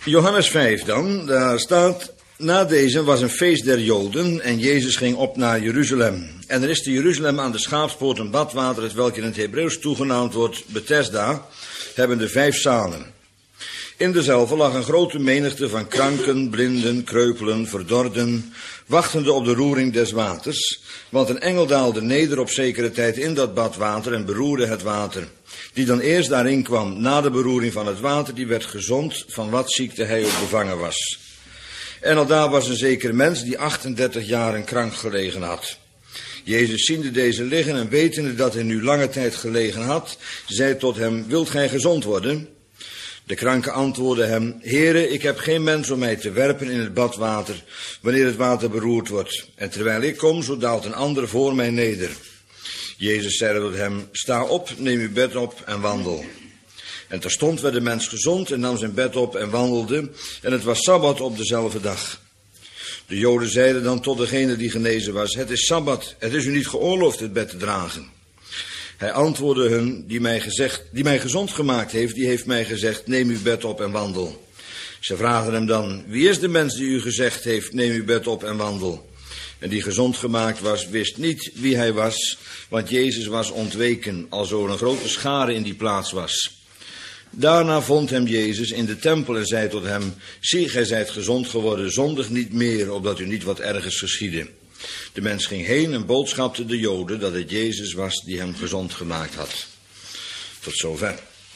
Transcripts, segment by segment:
Johannes 5 dan, daar staat: na deze was een feest der Joden en Jezus ging op naar Jeruzalem. En er is te Jeruzalem aan de Schaapspoort een badwater, hetwelk in het Hebreeuws toegenaamd wordt Bethesda, hebbende 5 zalen. In dezelve lag een grote menigte van kranken, blinden, kreupelen, verdorden, wachtende op de roering des waters, want een engel daalde neder op zekere tijd in dat badwater en beroerde het water. Die dan eerst daarin kwam na de beroering van het water, die werd gezond van wat ziekte hij ook bevangen was. En aldaar was een zekere mens die 38 jaren krank gelegen had. Jezus ziende deze liggen en wetende dat hij nu lange tijd gelegen had, zei tot hem: wilt gij gezond worden? De kranke antwoordde hem: Heere, ik heb geen mens om mij te werpen in het badwater, wanneer het water beroerd wordt. En terwijl ik kom, zo daalt een ander voor mij neder. Jezus zeide tot hem: sta op, neem uw bed op en wandel. En terstond werd de mens gezond en nam zijn bed op en wandelde. En het was Sabbat op dezelfde dag. De Joden zeiden dan tot degene die genezen was: het is Sabbat, het is u niet geoorloofd het bed te dragen. Hij antwoordde hun: die mij gezond gemaakt heeft, die heeft mij gezegd: neem uw bed op en wandel. Ze vragen hem dan: wie is de mens die u gezegd heeft: neem uw bed op en wandel? En die gezond gemaakt was, wist niet wie hij was, want Jezus was ontweken, alzo een grote schare in die plaats was. Daarna vond hem Jezus in de tempel en zei tot hem: zie, gij zijt gezond geworden, zondig niet meer, opdat u niet wat ergers geschiedde. De mens ging heen en boodschapte de Joden dat het Jezus was die hem gezond gemaakt had. Tot zover.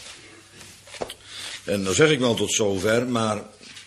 En dan zeg ik wel tot zover, maar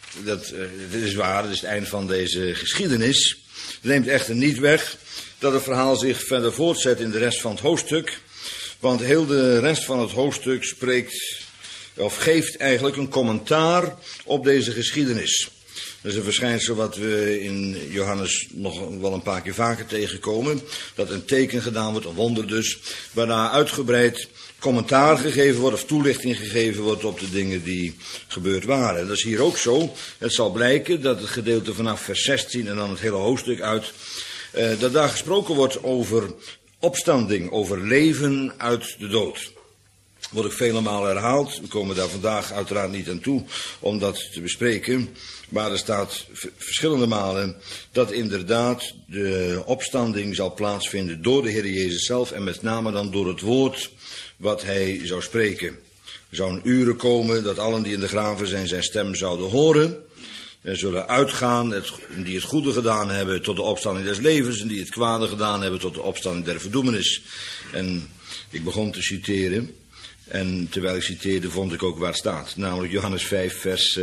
dit is waar, dit is het eind van deze geschiedenis. Het neemt echter niet weg dat het verhaal zich verder voortzet in de rest van het hoofdstuk. Want heel de rest van het hoofdstuk spreekt, of geeft eigenlijk een commentaar op deze geschiedenis. Dat is een verschijnsel wat we in Johannes nog wel een paar keer vaker tegenkomen. Dat een teken gedaan wordt, een wonder dus, waarna uitgebreid commentaar gegeven wordt of toelichting gegeven wordt op de dingen die gebeurd waren. Dat is hier ook zo. Het zal blijken dat het gedeelte vanaf vers 16 en dan het hele hoofdstuk uit, dat daar gesproken wordt over opstanding, over leven uit de dood. Wordt ook vele malen herhaald. We komen daar vandaag uiteraard niet aan toe om dat te bespreken. Maar er staat verschillende malen dat inderdaad de opstanding zal plaatsvinden door de Heer Jezus zelf. En met name dan door het woord wat hij zou spreken. Er zouden uren komen dat allen die in de graven zijn stem zouden horen. En zullen uitgaan, die het goede gedaan hebben tot de opstanding des levens. En die het kwade gedaan hebben tot de opstanding der verdoemenis. En ik begon te citeren. En terwijl ik citeerde vond ik ook waar het staat. Namelijk Johannes 5 vers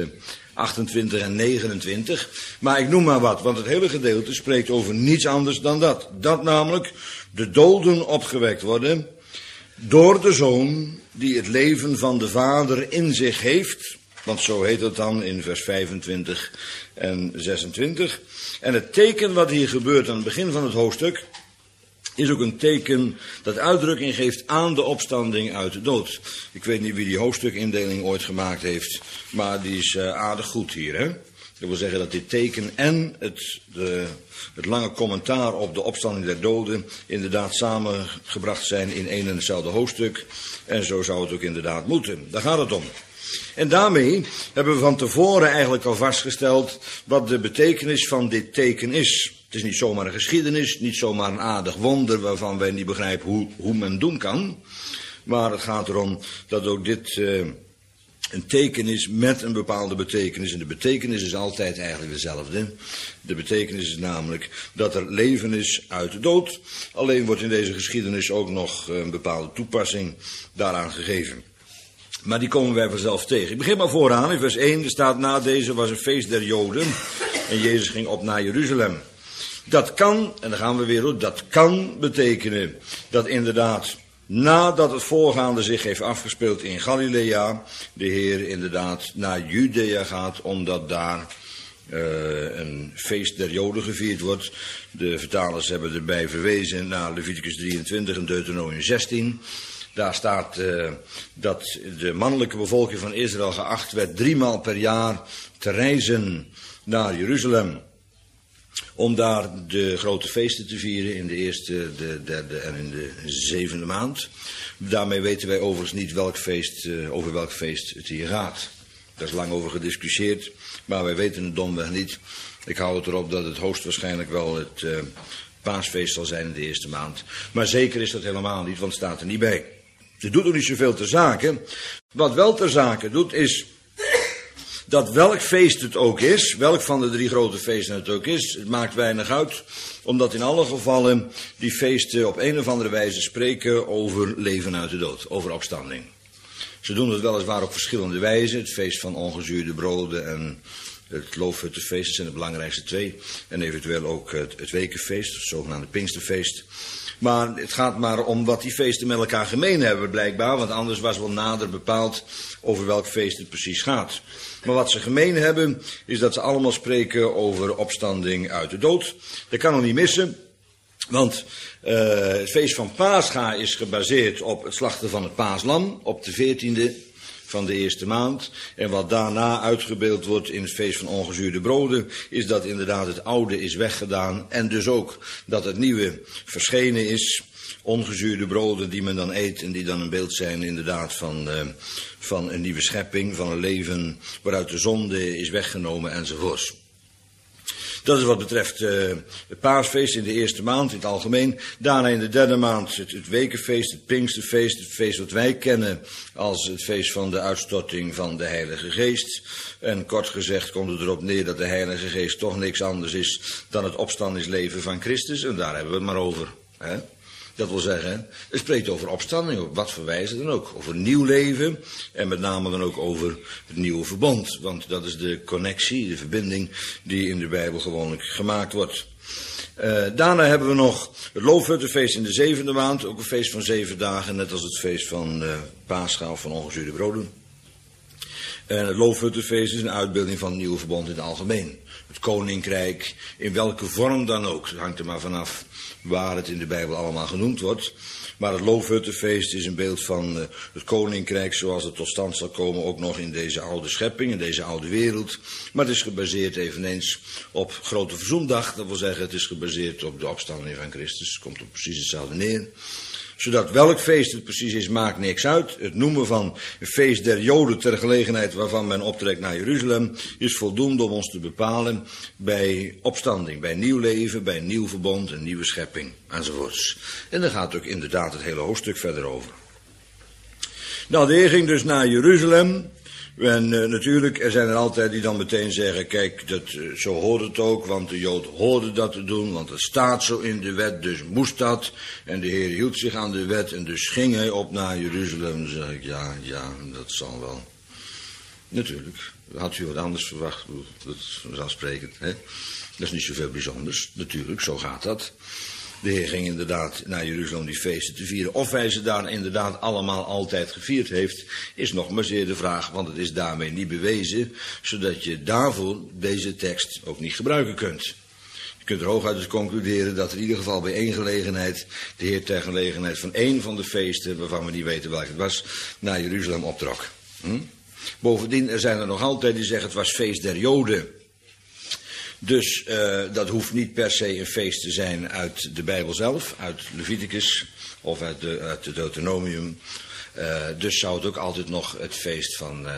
28 en 29. Maar ik noem maar wat, want het hele gedeelte spreekt over niets anders dan dat. Dat namelijk de doden opgewekt worden door de Zoon die het leven van de Vader in zich heeft. Want zo heet het dan in vers 25 en 26. En het teken wat hier gebeurt aan het begin van het hoofdstuk is ook een teken dat uitdrukking geeft aan de opstanding uit de dood. Ik weet niet wie die hoofdstukindeling ooit gemaakt heeft, maar die is aardig goed hier, hè? Dat wil zeggen dat dit teken en het lange commentaar op de opstanding der doden inderdaad samengebracht zijn in één en hetzelfde hoofdstuk. En zo zou het ook inderdaad moeten. Daar gaat het om. En daarmee hebben we van tevoren eigenlijk al vastgesteld wat de betekenis van dit teken is. Het is niet zomaar een geschiedenis, niet zomaar een aardig wonder waarvan wij niet begrijpen hoe men doen kan. Maar het gaat erom dat ook dit een teken is met een bepaalde betekenis. En de betekenis is altijd eigenlijk dezelfde. De betekenis is namelijk dat er leven is uit de dood. Alleen wordt in deze geschiedenis ook nog een bepaalde toepassing daaraan gegeven. Maar die komen wij vanzelf tegen. Ik begin maar vooraan. In vers 1 er staat: na deze was een feest der Joden. En Jezus ging op naar Jeruzalem. Dat kan, en dan gaan we weer door, dat kan betekenen dat inderdaad nadat het voorgaande zich heeft afgespeeld in Galilea, de Heer inderdaad naar Judea gaat, omdat daar een feest der Joden gevierd wordt. De vertalers hebben erbij verwezen naar Leviticus 23 en Deuteronomium 16. Daar staat dat de mannelijke bevolking van Israël geacht werd 3 maal per jaar te reizen naar Jeruzalem, om daar de grote feesten te vieren in de eerste, de derde en in de 7e maand. Daarmee weten wij overigens niet over welk feest het hier gaat. Daar is lang over gediscussieerd, maar wij weten het domweg niet. Ik hou het erop dat het hoogstwaarschijnlijk wel het paasfeest zal zijn in de eerste maand. Maar zeker is dat helemaal niet, want het staat er niet bij. Ze doet ook niet zoveel ter zake. Wat wel ter zake doet is dat welk feest het ook is, welk van de 3 grote feesten het ook is, het maakt weinig uit, omdat in alle gevallen die feesten op een of andere wijze spreken over leven uit de dood, over opstanding. Ze doen het weliswaar op verschillende wijzen, het feest van ongezuurde broden en het loofhuttenfeest, dat zijn de belangrijkste 2, en eventueel ook het wekenfeest, het zogenaamde Pinksterfeest. Maar het gaat maar om wat die feesten met elkaar gemeen hebben blijkbaar, want anders was wel nader bepaald over welk feest het precies gaat. Maar wat ze gemeen hebben, is dat ze allemaal spreken over opstanding uit de dood. Dat kan nog niet missen, want het feest van Pascha is gebaseerd op het slachten van het paaslam, op de 14e van de eerste maand. En wat daarna uitgebeeld wordt in het feest van ongezuurde broden, is dat inderdaad het oude is weggedaan en dus ook dat het nieuwe verschenen is. Ongezuurde broden die men dan eet en die dan een beeld zijn inderdaad van een nieuwe schepping, van een leven waaruit de zonde is weggenomen enzovoorts. Dat is wat betreft het paasfeest in de eerste maand in het algemeen. Daarna in de 3e maand het wekenfeest, het Pinksterfeest, het feest wat wij kennen als het feest van de uitstorting van de Heilige Geest. En kort gezegd komt het erop neer dat de Heilige Geest toch niks anders is dan het opstandingsleven van Christus. En daar hebben we het maar over. Hè? Dat wil zeggen, het spreekt over opstanding, op wat voor wijze dan ook. Over nieuw leven en met name dan ook over het nieuwe verbond. Want dat is de connectie, de verbinding die in de Bijbel gewoonlijk gemaakt wordt. Daarna hebben we nog het loofhuttenfeest in de 7e maand. Ook een feest van 7 dagen, net als het feest van Pascha of van ongezuurde broden. En het loofhuttenfeest is een uitbeelding van het nieuwe verbond in het algemeen. Het koninkrijk, in welke vorm dan ook. Het hangt er maar vanaf waar het in de Bijbel allemaal genoemd wordt. Maar het loofhuttenfeest is een beeld van het koninkrijk zoals het tot stand zal komen ook nog in deze oude schepping, in deze oude wereld. Maar het is gebaseerd eveneens op Grote Verzoendag. Dat wil zeggen, het is gebaseerd op de opstanding van Christus. Het komt op precies hetzelfde neer. Zodat welk feest het precies is, maakt niks uit. Het noemen van een feest der Joden ter gelegenheid waarvan men optrekt naar Jeruzalem is voldoende om ons te bepalen bij opstanding, bij nieuw leven, bij een nieuw verbond, een nieuwe schepping enzovoorts. En daar gaat ook inderdaad het hele hoofdstuk verder over. Nou, de Heer ging dus naar Jeruzalem. En natuurlijk, er zijn er altijd die dan meteen zeggen, kijk, zo hoort het ook, want de Jood hoorde dat te doen, want het staat zo in de wet, dus moest dat. En de Heer hield zich aan de wet en dus ging hij op naar Jeruzalem. Dan zeg ik, ja, dat zal wel. Natuurlijk, had u wat anders verwacht, dat is vanzelfsprekend, hè? Dat is niet zoveel bijzonders, natuurlijk, zo gaat dat. De Heer ging inderdaad naar Jeruzalem om die feesten te vieren. Of hij ze daar inderdaad allemaal altijd gevierd heeft, is nog maar zeer de vraag, want het is daarmee niet bewezen, zodat je daarvoor deze tekst ook niet gebruiken kunt. Je kunt er hooguit dus concluderen dat in ieder geval bij één gelegenheid de Heer ter gelegenheid van één van de feesten, waarvan we niet weten welk het was, naar Jeruzalem optrok. Bovendien, er zijn er nog altijd die zeggen het was feest der Joden. Dus dat hoeft niet per se een feest te zijn uit de Bijbel zelf, uit Leviticus of uit de Deuteronomium. Dus zou het ook altijd nog het feest van,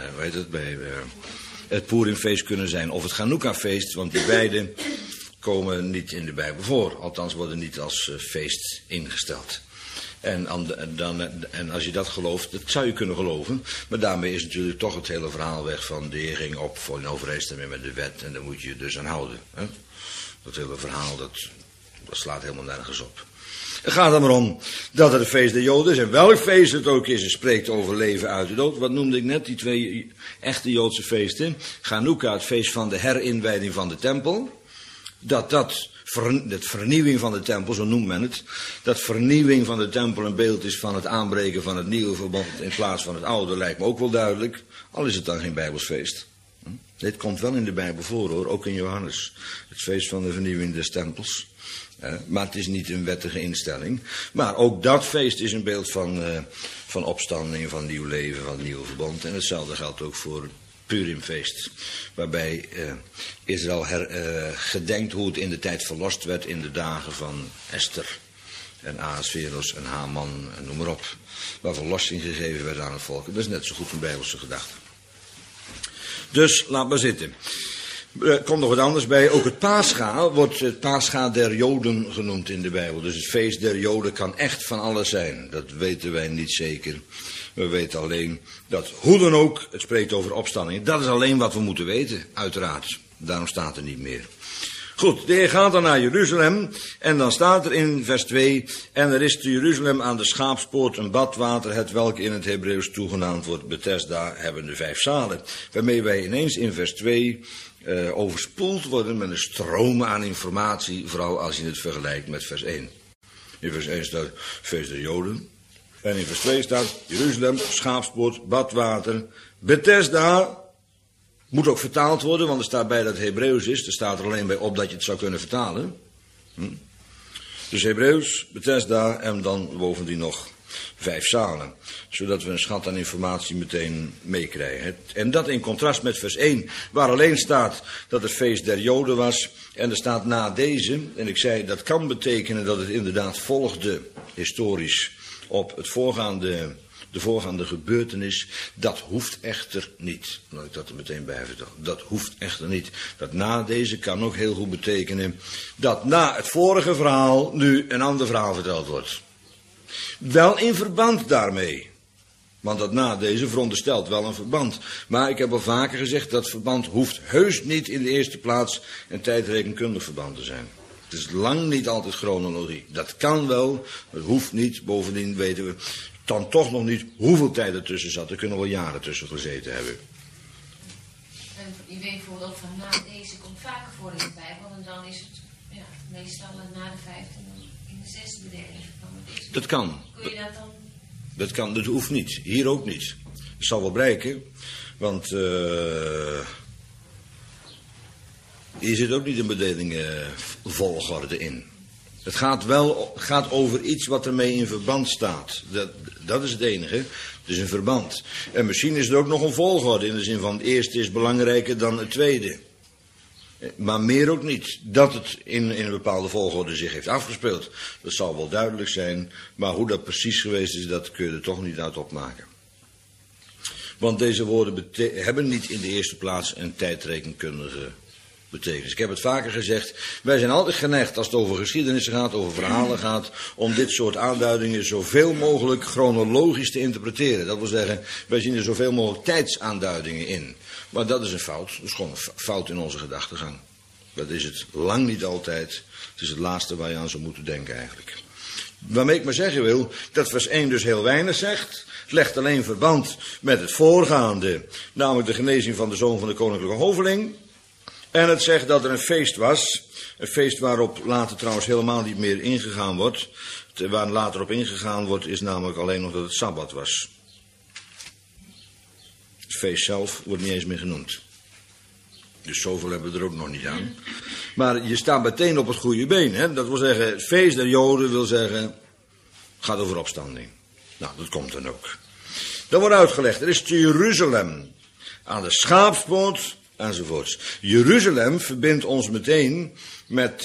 het Purimfeest kunnen zijn of het Chanukka-feest, want die beide komen niet in de Bijbel voor. Althans worden niet als feest ingesteld. En als je dat gelooft, dat zou je kunnen geloven. Maar daarmee is natuurlijk toch het hele verhaal weg van de Heer ging op voor in overeenstemming met de wet. En daar moet je je dus aan houden. Hè? Dat hele verhaal, dat slaat helemaal nergens op. Het gaat er maar om dat het een feest der Joden is. En welk feest het ook is, het spreekt over leven uit de dood. Wat noemde ik net, die 2 echte Joodse feesten. Chanukka, het feest van de herinwijding van de tempel. Dat vernieuwing van de tempel, zo noemt men het. Dat vernieuwing van de tempel een beeld is van het aanbreken van het nieuwe verbond in plaats van het oude, lijkt me ook wel duidelijk. Al is het dan geen Bijbelsfeest. Dit komt wel in de Bijbel voor hoor, ook in Johannes. Het feest van de vernieuwing des tempels. Maar het is niet een wettige instelling. Maar ook dat feest is een beeld van opstanding, van nieuw leven, van nieuw verbond. En hetzelfde geldt ook voor het Purimfeest. Waarbij Israël gedenkt hoe het in de tijd verlost werd in de dagen van Esther. En Ahasveros en Haman en noem maar op. Waar verlossing gegeven werd aan het volk. Dat is net zo goed een Bijbelse gedachte. Dus laat maar zitten. Er komt nog wat anders bij. Ook het Pascha wordt het Pascha der Joden genoemd in de Bijbel. Dus het feest der Joden kan echt van alles zijn. Dat weten wij niet zeker. We weten alleen dat, hoe dan ook, het spreekt over opstanding. Dat is alleen wat we moeten weten, uiteraard. Daarom staat er niet meer. Goed, de Heer gaat dan naar Jeruzalem en dan staat er in vers 2... En er is te Jeruzalem aan de Schaapspoort een badwater, het welke in het Hebreeuws toegenaamd wordt Bethesda, hebben de 5 zalen. Waarmee wij ineens in vers 2 overspoeld worden met een stroom aan informatie, vooral als je het vergelijkt met vers 1. In vers 1 staat feest der Joden. En in vers 2 staat Jeruzalem, Schaapspoort, badwater, Bethesda. Moet ook vertaald worden, want er staat bij dat het Hebreeuws is. Er staat er alleen bij op dat je het zou kunnen vertalen. Dus Hebreeuws, Bethesda en dan bovendien nog 5 zalen. Zodat we een schat aan informatie meteen meekrijgen. En dat in contrast met vers 1, waar alleen staat dat het feest der Joden was. En er staat na deze, en ik zei dat kan betekenen dat het inderdaad volgde, historisch, op het de voorgaande gebeurtenis. Dat hoeft echter niet. Laat ik dat er meteen bij vertellen. Dat hoeft echter niet. Dat na deze kan ook heel goed betekenen dat na het vorige verhaal nu een ander verhaal verteld wordt. Wel in verband daarmee. Want dat na deze veronderstelt wel een verband. Maar ik heb al vaker gezegd, dat verband hoeft heus niet in de eerste plaats een tijdrekenkundig verband te zijn. Het is lang niet altijd chronologie. Dat kan wel, het hoeft niet. Bovendien weten we dan toch nog niet hoeveel tijd er tussen zat. Er kunnen wel jaren tussen gezeten hebben. En je weet bijvoorbeeld ook van na deze komt vaker voor in de Bijbel. En dan is het meestal na de 5e en in de 6e bedeling. Dat kan. Kun je dat dan? Dat kan, dat hoeft niet. Hier ook niet. Het zal wel blijken. Want hier zit ook niet een bedelingenvolgorde in. Het gaat over iets wat ermee in verband staat. Dat is het enige. Het is een verband. En misschien is er ook nog een volgorde. In de zin van het eerste is belangrijker dan het tweede. Maar meer ook niet. Dat het in een bepaalde volgorde zich heeft afgespeeld. Dat zal wel duidelijk zijn. Maar hoe dat precies geweest is, dat kun je er toch niet uit opmaken. Want deze woorden hebben niet in de eerste plaats een tijdrekenkundige betekenis. Ik heb het vaker gezegd, wij zijn altijd geneigd als het over geschiedenissen gaat, over verhalen gaat, om dit soort aanduidingen zoveel mogelijk chronologisch te interpreteren. Dat wil zeggen, wij zien er zoveel mogelijk tijdsaanduidingen in. Maar dat is een fout. Dat is gewoon een fout in onze gedachtegang. Dat is het lang niet altijd. Het is het laatste waar je aan zou moeten denken eigenlijk. Waarmee ik maar zeggen wil, dat vers 1 dus heel weinig zegt. Het legt alleen verband met het voorgaande, namelijk de genezing van de zoon van de koninklijke hoveling. En het zegt dat er een feest was. Een feest waarop later trouwens helemaal niet meer ingegaan wordt. Waar later op ingegaan wordt is namelijk alleen nog dat het Sabbat was. Het feest zelf wordt niet eens meer genoemd. Dus zoveel hebben we er ook nog niet aan. Maar je staat meteen op het goede been. Hè? Dat wil zeggen, het feest der Joden wil zeggen, gaat over opstanding. Nou, dat komt dan ook. Dan wordt uitgelegd, er is te Jeruzalem aan de Schaapspoort enzovoorts. Jeruzalem verbindt ons meteen met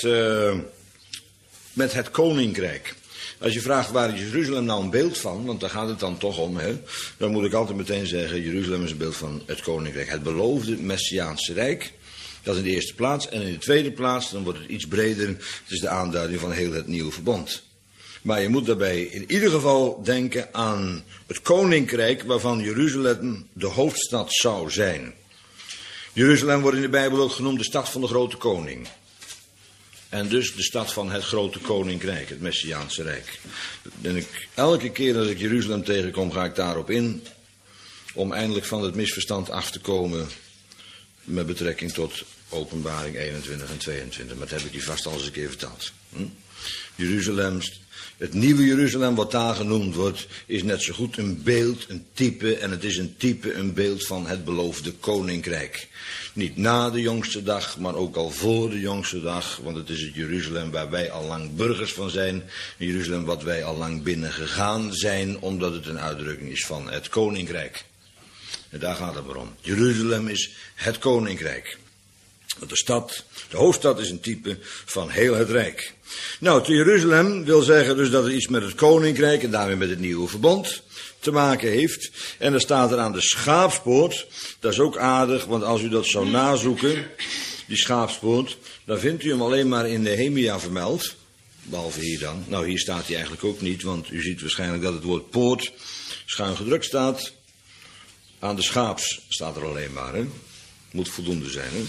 het koninkrijk. Als je vraagt waar is Jeruzalem nou een beeld van, want daar gaat het dan toch om, hè, dan moet ik altijd meteen zeggen, Jeruzalem is een beeld van het koninkrijk. Het beloofde Messiaanse Rijk, dat is in de eerste plaats. En in de tweede plaats, dan wordt het iets breder, het is de aanduiding van heel het nieuwe verbond. Maar je moet daarbij in ieder geval denken aan het koninkrijk waarvan Jeruzalem de hoofdstad zou zijn. Jeruzalem wordt in de Bijbel ook genoemd de stad van de grote koning. En dus de stad van het grote koninkrijk, het Messiaanse Rijk. En elke keer als ik Jeruzalem tegenkom, ga ik daarop in, om eindelijk van het misverstand af te komen met betrekking tot Openbaring 21 en 22. Maar dat heb ik je vast al eens een keer verteld. Jeruzalem, het nieuwe Jeruzalem wat daar genoemd wordt, is net zo goed een beeld, een type, en het is een type, een beeld van het beloofde koninkrijk. Niet na de jongste dag, maar ook al voor de jongste dag, want het is het Jeruzalem waar wij al lang burgers van zijn, een Jeruzalem wat wij al lang binnengegaan zijn, omdat het een uitdrukking is van het koninkrijk. En daar gaat het maar om. Jeruzalem is het koninkrijk. De hoofdstad is een type van heel het rijk. Nou, te Jeruzalem wil zeggen dus dat het iets met het koninkrijk en daarmee met het nieuwe verbond te maken heeft. En dan staat er aan de schaapspoort, dat is ook aardig, want als u dat zou nazoeken, die schaapspoort, dan vindt u hem alleen maar in Nehemia vermeld. Behalve hier dan. Nou, hier staat hij eigenlijk ook niet, want u ziet waarschijnlijk dat het woord poort schuin gedrukt staat. Aan de schaaps staat er alleen maar, hè. Moet voldoende zijn, hè.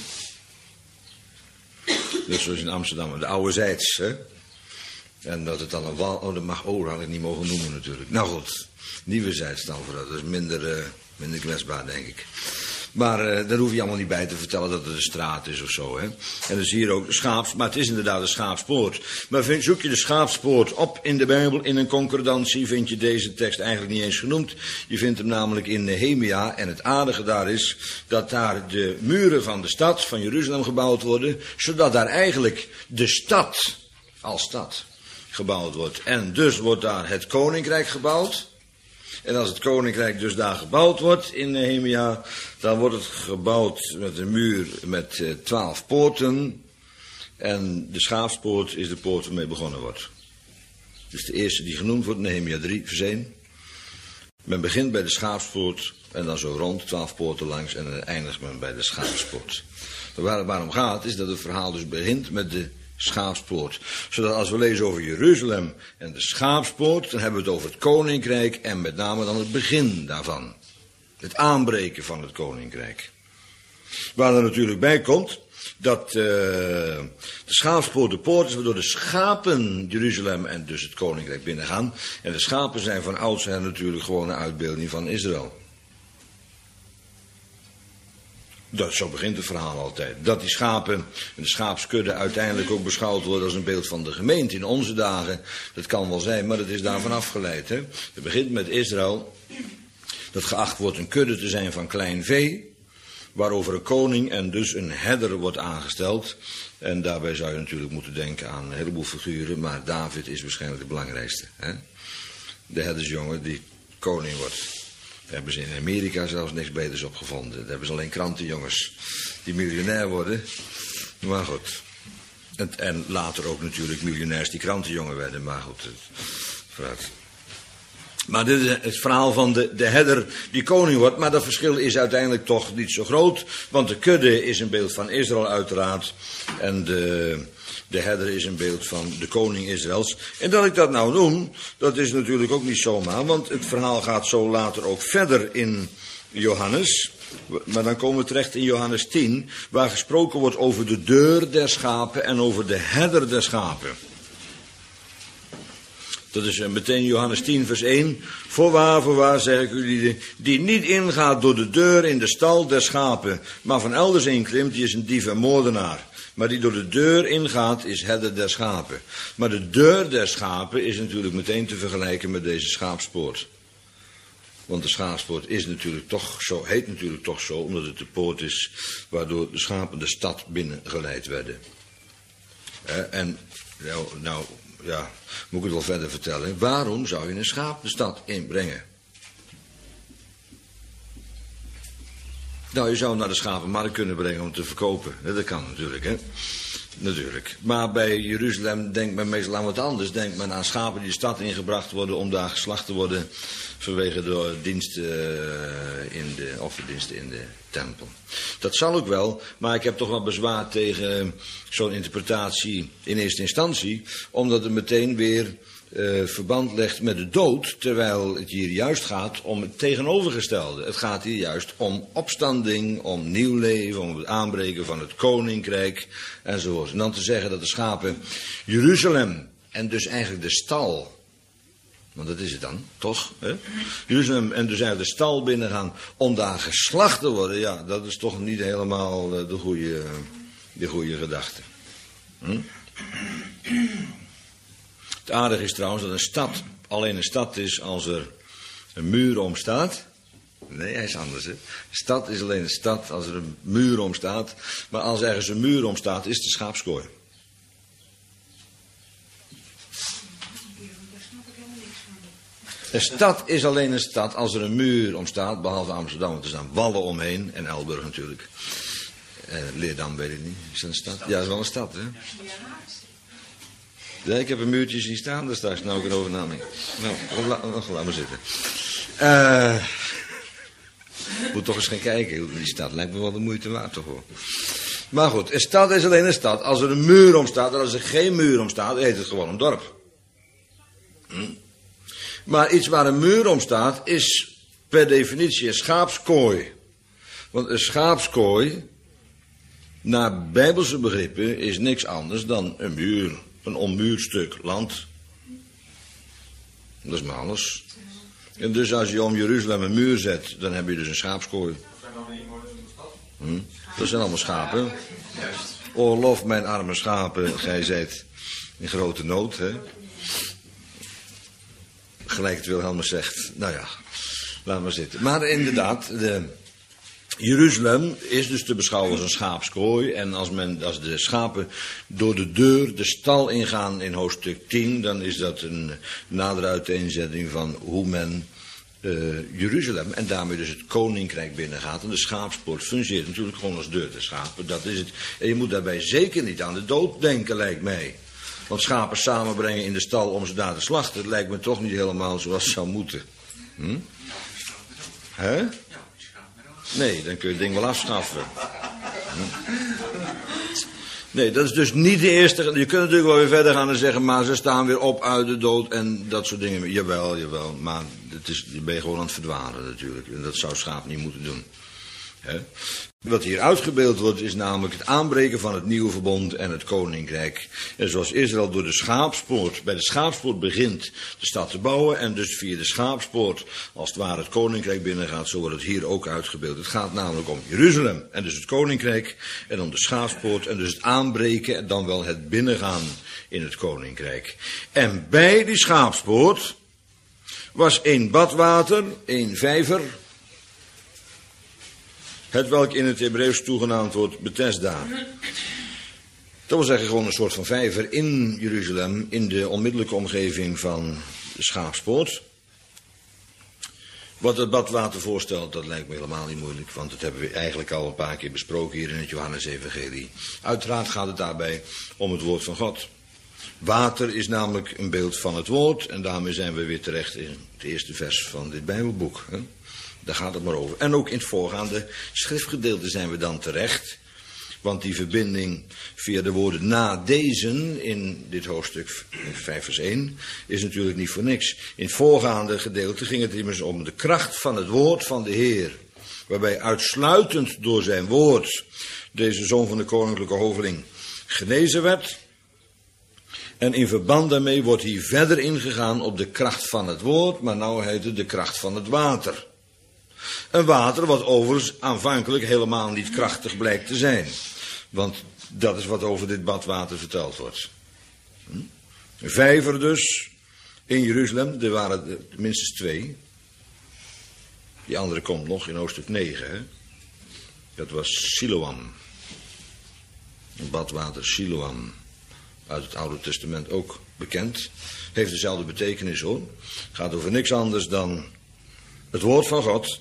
Dus zoals in Amsterdam, de oude zijds, hè. En dat het dan een wal... Oh, dat had ik niet mogen noemen natuurlijk. Nou goed, nieuwe zijds dan voor dat. Dat is minder kwetsbaar, denk ik. Maar daar hoef je allemaal niet bij te vertellen dat het een straat is of zo, hè. En dan zie je ook de schaaps, maar het is inderdaad een schaapspoort. Maar zoek je de schaapspoort op in de Bijbel, in een concordantie, vind je deze tekst eigenlijk niet eens genoemd. Je vindt hem namelijk in Nehemia. En het aardige daar is dat daar de muren van de stad, van Jeruzalem, gebouwd worden, zodat daar eigenlijk de stad, als stad, gebouwd wordt. En dus wordt daar het koninkrijk gebouwd. En als het koninkrijk dus daar gebouwd wordt in Nehemia, dan wordt het gebouwd met een muur met 12 poorten. En de schaapspoort is de poort waarmee begonnen wordt. Dus de eerste die genoemd wordt, Nehemia 3, vers 1. Men begint bij de schaapspoort en dan zo rond, 12 poorten langs en dan eindigt men bij de schaapspoort. Waarom gaat, is dat het verhaal dus begint met de schaapspoort. Zodat als we lezen over Jeruzalem en de schaapspoort, dan hebben we het over het koninkrijk en met name dan het begin daarvan. Het aanbreken van het koninkrijk. Waar er natuurlijk bij komt dat de schaapspoort de poort is waardoor de schapen Jeruzalem en dus het koninkrijk binnengaan. En de schapen zijn van oudsher natuurlijk gewoon een uitbeelding van Israël. Zo begint het verhaal altijd. Dat die schapen en de schaapskudde uiteindelijk ook beschouwd worden als een beeld van de gemeente in onze dagen. Dat kan wel zijn, maar dat is daarvan afgeleid. Hè? Het begint met Israël, dat geacht wordt een kudde te zijn van klein vee, waarover een koning en dus een herder wordt aangesteld. En daarbij zou je natuurlijk moeten denken aan een heleboel figuren, maar David is waarschijnlijk de belangrijkste. Hè? De herdersjongen die koning wordt. Daar hebben ze in Amerika zelfs niks beters op gevonden. Daar hebben ze alleen krantenjongens die miljonair worden. Maar goed. En later ook natuurlijk miljonairs die krantenjongen werden. Maar goed, vooruit. Maar dit is het verhaal van de herder die koning wordt. Maar dat verschil is uiteindelijk toch niet zo groot. Want de kudde is een beeld van Israël uiteraard. En de herder is een beeld van de koning Israëls. En dat ik dat nou noem, dat is natuurlijk ook niet zomaar. Want het verhaal gaat zo later ook verder in Johannes. Maar dan komen we terecht in Johannes 10. Waar gesproken wordt over de deur der schapen en over de herder der schapen. Dat is meteen Johannes 10 vers 1. Voorwaar, zeg ik jullie, die niet ingaat door de deur in de stal der schapen, maar van elders inklimt, die is een dief en moordenaar. Maar die door de deur ingaat, is herder der schapen. Maar de deur der schapen is natuurlijk meteen te vergelijken met deze schaapspoort. Want de schaapspoort is natuurlijk toch zo, heet natuurlijk toch zo, omdat het de poort is waardoor de schapen de stad binnengeleid werden. En nou, moet ik het wel verder vertellen. Waarom zou je een schaap de stad inbrengen? Nou, je zou hem naar de schapenmarkt kunnen brengen om te verkopen. Dat kan natuurlijk, hè. Natuurlijk. Maar bij Jeruzalem denkt men meestal aan wat anders. Denkt men aan schapen die de stad ingebracht worden om daar geslacht te worden vanwege de offerdiensten in de tempel. Dat zal ook wel, maar ik heb toch wel bezwaar tegen zo'n interpretatie in eerste instantie, omdat het meteen weer verband legt met de dood, terwijl het hier juist gaat om het tegenovergestelde. Het gaat hier juist om opstanding, om nieuw leven, om het aanbreken van het koninkrijk enzovoort. En dan te zeggen dat de schapen Jeruzalem en dus eigenlijk de stal, want dat is het dan, toch? Hè? Jeruzalem en dus eigenlijk de stal binnengaan om daar geslacht te worden, ja, dat is toch niet helemaal de goede gedachte. Het aardige is trouwens dat een stad alleen een stad is als er een muur om staat. Nee, hij is anders, hè. Een stad is alleen een stad als er een muur om staat. Maar als ergens een muur om staat, is het de schaapskooi. Een stad is alleen een stad als er een muur om staat, behalve Amsterdam, want er staan wallen omheen en Elburg natuurlijk. Leerdam weet ik niet. Is dat een stad? Ja, dat is wel een stad, hè. Ja, ik heb een muurtje zien staan, daar straks nou ook een overnaming. Nou, laat maar zitten. Moet toch eens gaan kijken hoe die stad. Lijkt me wel de moeite waard toch hoor. Maar goed, een stad is alleen een stad als er een muur om staat. En als er geen muur om staat, heet het gewoon een dorp. Maar iets waar een muur om staat is per definitie een schaapskooi. Want een schaapskooi, naar bijbelse begrippen, is niks anders dan een muur. Een ommuurd stuk land. Dat is maar alles. En dus als je om Jeruzalem een muur zet, dan heb je dus een schaapskooi. Dat zijn allemaal schapen. O, lof mijn arme schapen, gij zijt in grote nood, hè. Gelijk het Wilhelmus zegt. Nou ja, laat maar zitten. Maar inderdaad, Jeruzalem is dus te beschouwen als een schaapskooi. En als de schapen door de deur de stal ingaan in hoofdstuk 10... dan is dat een nadere uiteenzetting van hoe men Jeruzalem en daarmee dus het koninkrijk binnengaat. En de schaapspoort fungeert natuurlijk gewoon als deur te schapen. Dat is het. En je moet daarbij zeker niet aan de dood denken, lijkt mij. Want schapen samenbrengen in de stal om ze daar te slachten, lijkt me toch niet helemaal zoals het zou moeten. Hè? Nee, dan kun je het ding wel afschaffen. Nee, dat is dus niet de eerste. Je kunt natuurlijk wel weer verder gaan en zeggen, maar ze staan weer op uit de dood en dat soort dingen. Jawel, maar je ben je gewoon aan het verdwalen natuurlijk. En dat zou schaap niet moeten doen. Hè? Wat hier uitgebeeld wordt is namelijk het aanbreken van het nieuwe verbond en het koninkrijk. En zoals Israël door de schaapspoort, bij de schaapspoort begint de stad te bouwen en dus via de schaapspoort als het ware het koninkrijk binnengaat, zo wordt het hier ook uitgebeeld. Het gaat namelijk om Jeruzalem en dus het koninkrijk en om de schaapspoort en dus het aanbreken en dan wel het binnengaan in het koninkrijk. En bij die schaapspoort was één badwater, één vijver, hetwelk in het Hebreeuws toegenaamd wordt Bethesda. Dat wil zeggen gewoon een soort van vijver in Jeruzalem, in de onmiddellijke omgeving van de schaapspoort. Wat het badwater voorstelt, dat lijkt me helemaal niet moeilijk, want dat hebben we eigenlijk al een paar keer besproken hier in het Johannesevangelie. Uiteraard gaat het daarbij om het woord van God. Water is namelijk een beeld van het woord en daarmee zijn we weer terecht in het eerste vers van dit Bijbelboek. Hè? Daar gaat het maar over. En ook in het voorgaande schriftgedeelte zijn we dan terecht. Want die verbinding via de woorden na deze in dit hoofdstuk 5 vers 1 is natuurlijk niet voor niks. In het voorgaande gedeelte ging het immers om de kracht van het woord van de Heer. Waarbij uitsluitend door zijn woord deze zoon van de koninklijke hoveling genezen werd. En in verband daarmee wordt hier verder ingegaan op de kracht van het woord, maar nou heet het de kracht van het water. Een water wat overigens aanvankelijk helemaal niet krachtig blijkt te zijn. Want dat is wat over dit badwater verteld wordt. Een vijver dus in Jeruzalem, er waren er minstens 2. Die andere komt nog in hoofdstuk 9. Hè? Dat was Siloam. Een badwater Siloam. Uit het Oude Testament ook bekend. Heeft dezelfde betekenis hoor. Gaat over niks anders dan het woord van God.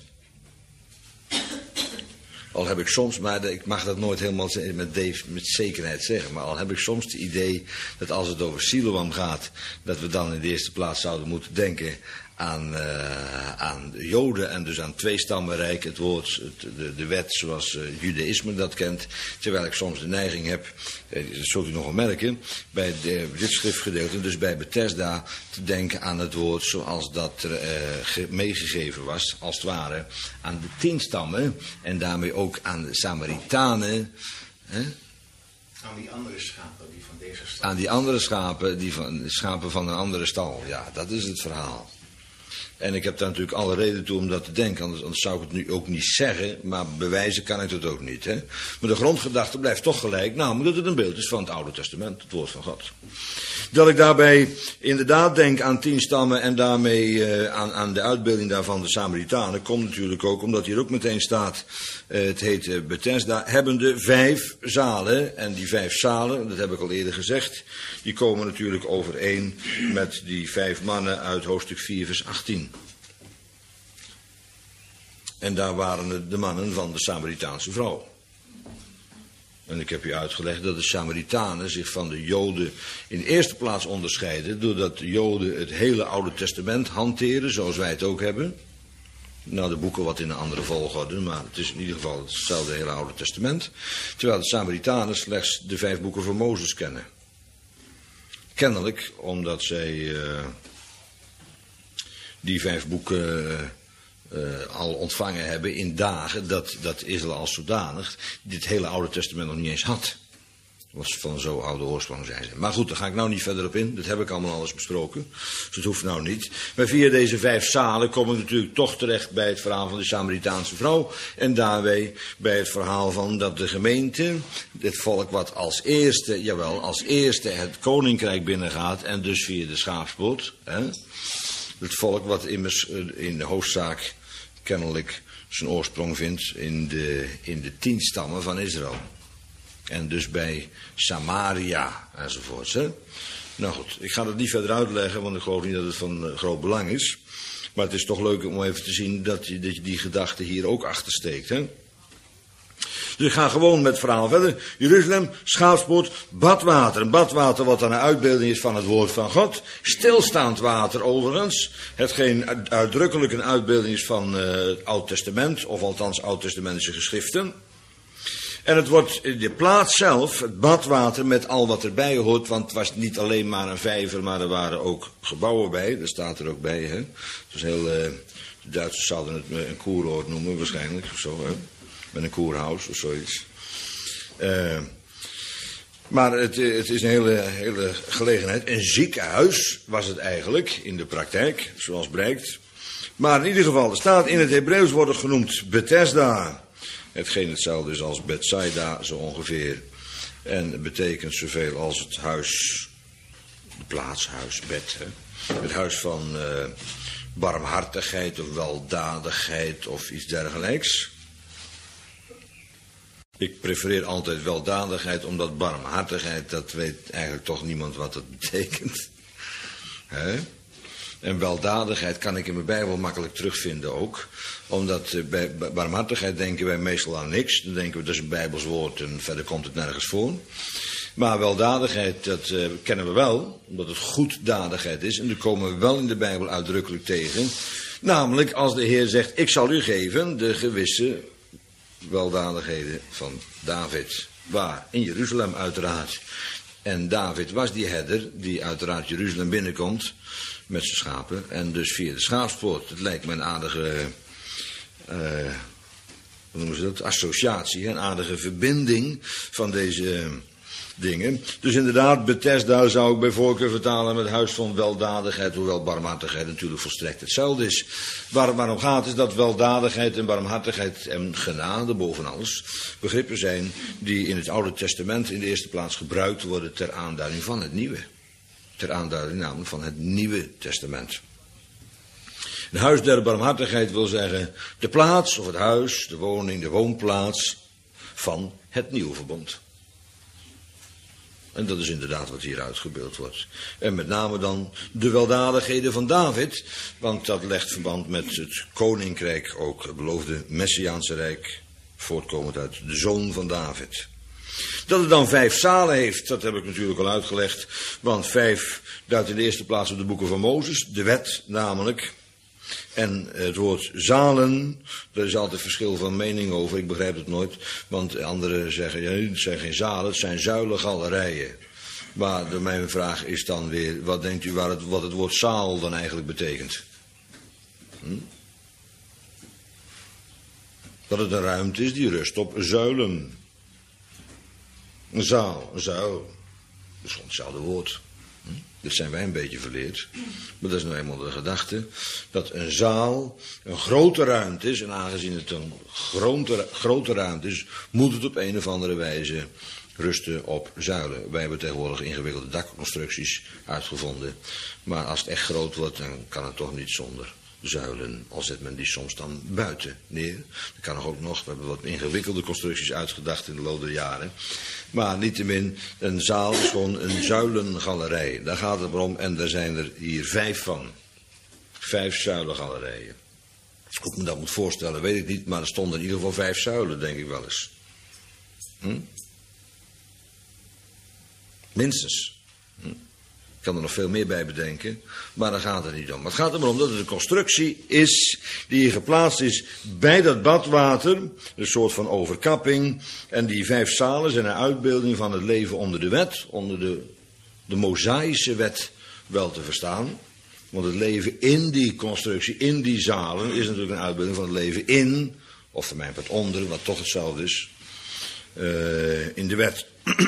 Al heb ik soms, maar ik mag dat nooit helemaal met zekerheid zeggen, maar al heb ik soms het idee dat als het over Siloam gaat, dat we dan in de eerste plaats zouden moeten denken aan de Joden en dus aan tweestammenrijk, het woord, de wet zoals Judaïsme dat kent. Terwijl ik soms de neiging heb, dat zult u nog wel merken, bij dit schriftgedeelte, dus bij Bethesda, te denken aan het woord zoals dat meegegeven was, als het ware, aan de 10 stammen en daarmee ook aan de Samaritanen. Aan die andere schapen die van deze stal. Aan die andere schapen, schapen van een andere stal. Ja, dat is het verhaal. En ik heb daar natuurlijk alle reden toe om dat te denken, anders zou ik het nu ook niet zeggen, maar bewijzen kan ik het ook niet. Hè? Maar de grondgedachte blijft toch gelijk, namelijk dat het een beeld is van het Oude Testament, het woord van God. Dat ik daarbij inderdaad denk aan 10 stammen en daarmee aan de uitbeelding daarvan de Samaritanen, komt natuurlijk ook omdat hier ook meteen staat, het heet Bethesda, hebbende 5 zalen. En die 5 zalen, dat heb ik al eerder gezegd, die komen natuurlijk overeen met die 5 mannen uit hoofdstuk 4 vers 18. En daar waren het de mannen van de Samaritaanse vrouw. En ik heb u uitgelegd dat de Samaritanen zich van de Joden in de eerste plaats onderscheiden, doordat de Joden het hele Oude Testament hanteren, zoals wij het ook hebben. Nou, de boeken wat in een andere volgorde, maar het is in ieder geval hetzelfde hele Oude Testament. Terwijl de Samaritanen slechts de 5 boeken van Mozes kennen. Kennelijk, omdat zij die 5 boeken al ontvangen hebben in dagen dat Israël als zodanig dit hele Oude Testament nog niet eens had. Wat van zo'n oude oorsprong zijn ze. Maar goed, daar ga ik nou niet verder op in. Dat heb ik allemaal alles besproken. Dus het hoeft nou niet. Maar via deze 5 zalen kom ik natuurlijk toch terecht bij het verhaal van de Samaritaanse vrouw. En daarbij bij het verhaal van dat de gemeente, het volk wat als eerste het koninkrijk binnengaat. En dus via de schaapspoort. Het volk wat immers in de hoofdzaak kennelijk zijn oorsprong vindt in de 10 stammen van Israël. En dus bij Samaria enzovoorts. Hè? Nou goed, ik ga dat niet verder uitleggen, want ik geloof niet dat het van groot belang is. Maar het is toch leuk om even te zien dat je die gedachte hier ook achter steekt. Hè? Dus ik ga gewoon met het verhaal verder. Jeruzalem, schaapspoort, badwater. Een badwater wat dan een uitbeelding is van het woord van God. Stilstaand water overigens. Hetgeen uitdrukkelijk een uitbeelding is van het Oud Testament. Of althans oud-testamentische geschriften. En het wordt de plaats zelf, het badwater met al wat erbij hoort. Want het was niet alleen maar een vijver, maar er waren ook gebouwen bij. Dat staat er ook bij. Hè? Het was heel, de Duitsers zouden het een koeroord noemen waarschijnlijk. Of zo, hè? Met een koerhuis of zoiets. Maar het is een hele gelegenheid. Een ziekenhuis was het eigenlijk in de praktijk, zoals blijkt. Maar in ieder geval, er staat in het Hebreeuws wordt genoemd Bethesda. Hetgeen hetzelfde is als Bethsaida, zo ongeveer. En het betekent zoveel als het huis, de plaatshuis, bed. Hè? Het huis van barmhartigheid of weldadigheid of iets dergelijks. Ik prefereer altijd weldadigheid, omdat barmhartigheid, dat weet eigenlijk toch niemand wat dat betekent. Hè? En weldadigheid kan ik in mijn Bijbel makkelijk terugvinden ook. Omdat bij barmhartigheid denken wij meestal aan niks. Dan denken we dat is een Bijbels woord en verder komt het nergens voor. Maar weldadigheid, dat kennen we wel, omdat het goeddadigheid is. En daar komen we wel in de Bijbel uitdrukkelijk tegen. Namelijk als de Heer zegt, ik zal u geven de gewisse weldadigheden van David. Waar? In Jeruzalem uiteraard. En David was die herder die uiteraard Jeruzalem binnenkomt met zijn schapen. En dus via de schaapspoort. Het lijkt me een aardige, hoe noemen ze dat? Associatie, een aardige verbinding van deze dingen. Dus inderdaad, Bethesda zou ik bij voorkeur vertalen met huis van weldadigheid, hoewel barmhartigheid natuurlijk volstrekt hetzelfde is. Waarom gaat het dat weldadigheid en barmhartigheid en genade boven alles begrippen zijn die in het Oude Testament in de eerste plaats gebruikt worden ter aanduiding van het Nieuwe. Ter aanduiding namelijk van het Nieuwe Testament. Een huis der barmhartigheid wil zeggen de plaats of het huis, de woning, de woonplaats van het Nieuwe Verbond. En dat is inderdaad wat hier uitgebeeld wordt. En met name dan de weldadigheden van David. Want dat legt verband met het koninkrijk ook. Het beloofde Messiaanse rijk. Voortkomend uit de zoon van David. Dat het dan 5 zalen heeft, dat heb ik natuurlijk al uitgelegd. Want 5 duidt in de eerste plaats op de boeken van Mozes. De wet namelijk. En het woord zalen, daar is altijd verschil van mening over, ik begrijp het nooit. Want anderen zeggen, ja, het zijn geen zalen, het zijn zuilengalerijen. Maar mijn vraag is dan weer, wat denkt u wat het woord zaal dan eigenlijk betekent? Dat het een ruimte is die rust op zuilen. Een zaal, een zuil. Dat is gewoon hetzelfde woord. Dat zijn wij een beetje verleerd. Maar dat is nou eenmaal de gedachte. Dat een zaal een grote ruimte is. En aangezien het een grote ruimte is, moet het op een of andere wijze rusten op zuilen. Wij hebben tegenwoordig ingewikkelde dakconstructies uitgevonden. Maar als het echt groot wordt, dan kan het toch niet zonder zuilen. Al zet men die soms dan buiten neer. Dat kan ook nog. We hebben wat ingewikkelde constructies uitgedacht in de loop der jaren. Maar niettemin, een zaal is gewoon een zuilengalerij. Daar gaat het om. En daar zijn er hier 5 van. 5 zuilengalerijen. Hoe ik me dat moet voorstellen, weet ik niet. Maar er stonden in ieder geval 5 zuilen, denk ik wel eens. Minstens. Ik kan er nog veel meer bij bedenken, maar daar gaat het niet om. Het gaat er maar om dat het een constructie is die hier geplaatst is bij dat badwater. Een soort van overkapping. En die 5 zalen zijn een uitbeelding van het leven onder de wet. Onder de Mosaïsche wet wel te verstaan. Want het leven in die constructie, in die zalen, is natuurlijk een uitbeelding van het leven in, of voor mij wat onder, wat toch hetzelfde is, in de wet.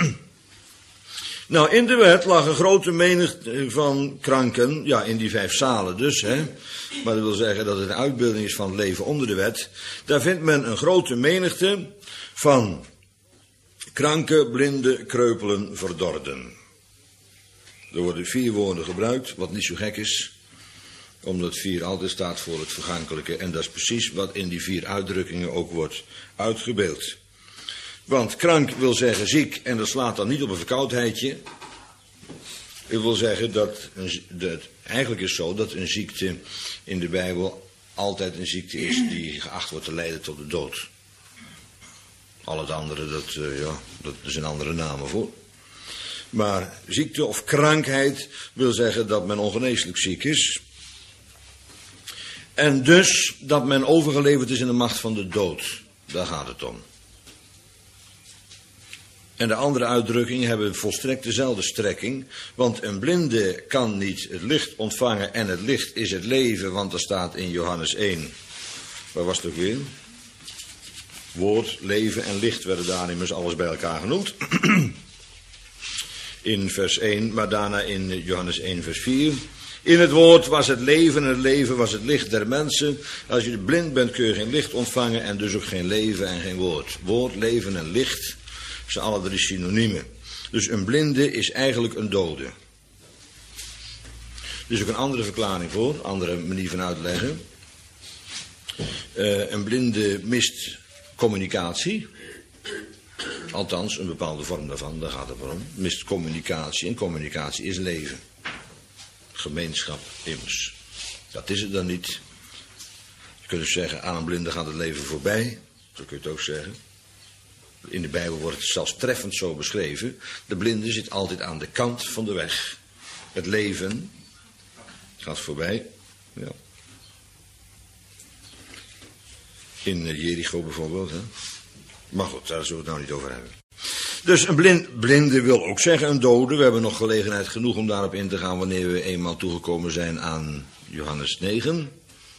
Nou, in de wet lag een grote menigte van kranken, ja, in die 5 zalen dus, hè. Maar dat wil zeggen dat het een uitbeelding is van het leven onder de wet. Daar vindt men een grote menigte van kranken, blinden, kreupelen, verdorden. Er worden 4 woorden gebruikt, wat niet zo gek is, omdat 4 altijd staat voor het vergankelijke. En dat is precies wat in die 4 uitdrukkingen ook wordt uitgebeeld. Want krank wil zeggen ziek, en dat slaat dan niet op een verkoudheidje. Het wil zeggen dat eigenlijk is zo dat een ziekte in de Bijbel altijd een ziekte is die geacht wordt te leiden tot de dood. Al het andere, dat is een andere naam voor. Maar ziekte of krankheid wil zeggen dat men ongeneeslijk ziek is. En dus dat men overgeleverd is in de macht van de dood. Daar gaat het om. En de andere uitdrukkingen hebben volstrekt dezelfde strekking. Want een blinde kan niet het licht ontvangen en het licht is het leven. Want er staat in Johannes 1. Waar was het ook weer? Woord, leven en licht werden daar immers alles bij elkaar genoemd. In vers 1, maar daarna in Johannes 1 vers 4. In het woord was het leven en het leven was het licht der mensen. Als je blind bent kun je geen licht ontvangen en dus ook geen leven en geen woord. Woord, leven en licht zijn alle 3 synoniemen. Dus een blinde is eigenlijk een dode. Er is ook een andere verklaring voor, een andere manier van uitleggen. Een blinde mist communicatie. Althans, een bepaalde vorm daarvan, daar gaat het om. Mist communicatie en communicatie is leven. Gemeenschap immers. Dat is het dan niet. Je kunt dus zeggen, aan een blinde gaat het leven voorbij. Zo kun je het ook zeggen. In de Bijbel wordt het zelfs treffend zo beschreven. De blinde zit altijd aan de kant van de weg. Het leven gaat voorbij. Ja. In Jericho bijvoorbeeld. Hè. Maar goed, daar zullen we het nou niet over hebben. Dus een blinde wil ook zeggen een dode. We hebben nog gelegenheid genoeg om daarop in te gaan wanneer we eenmaal toegekomen zijn aan Johannes 9.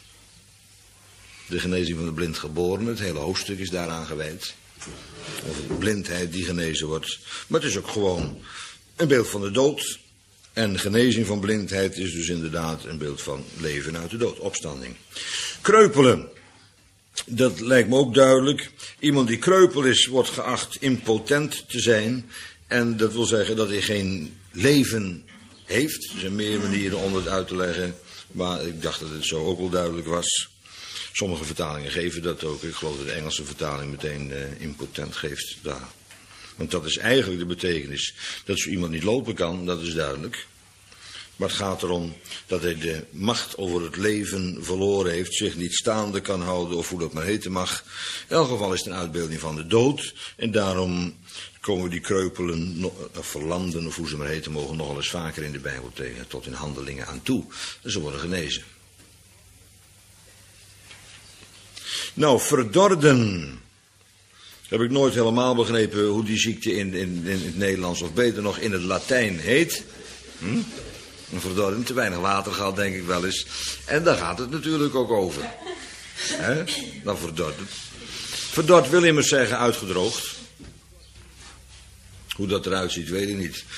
De genezing van de blindgeborene. Het hele hoofdstuk is daaraan gewijd. Over de blindheid die genezen wordt. Maar het is ook gewoon een beeld van de dood. En genezing van blindheid is dus inderdaad een beeld van leven uit de dood. Opstanding. Kreupelen. Dat lijkt me ook duidelijk. Iemand die kreupel is, wordt geacht impotent te zijn. En dat wil zeggen dat hij geen leven heeft. Er zijn meer manieren om het uit te leggen. Maar ik dacht dat het zo ook wel duidelijk was. Sommige vertalingen geven dat ook. Ik geloof dat de Engelse vertaling meteen impotent geeft daar. Want dat is eigenlijk de betekenis. Dat zo iemand niet lopen kan, dat is duidelijk. Maar het gaat erom dat hij de macht over het leven verloren heeft, zich niet staande kan houden, of hoe dat maar heten mag. In elk geval is het een uitbeelding van de dood. En daarom komen die kreupelen, of verlamden, of hoe ze maar heten mogen, nogal eens vaker in de Bijbel tegen, tot in handelingen aan toe. En ze worden genezen. Nou, verdorden. Heb ik nooit helemaal begrepen hoe die ziekte in het Nederlands, of beter nog in het Latijn heet. Een verdording, te weinig water gehad, denk ik wel eens. En daar gaat het natuurlijk ook over. Dan verdord het. Verdord wil immers zeggen uitgedroogd. Hoe dat eruit ziet, weet ik niet.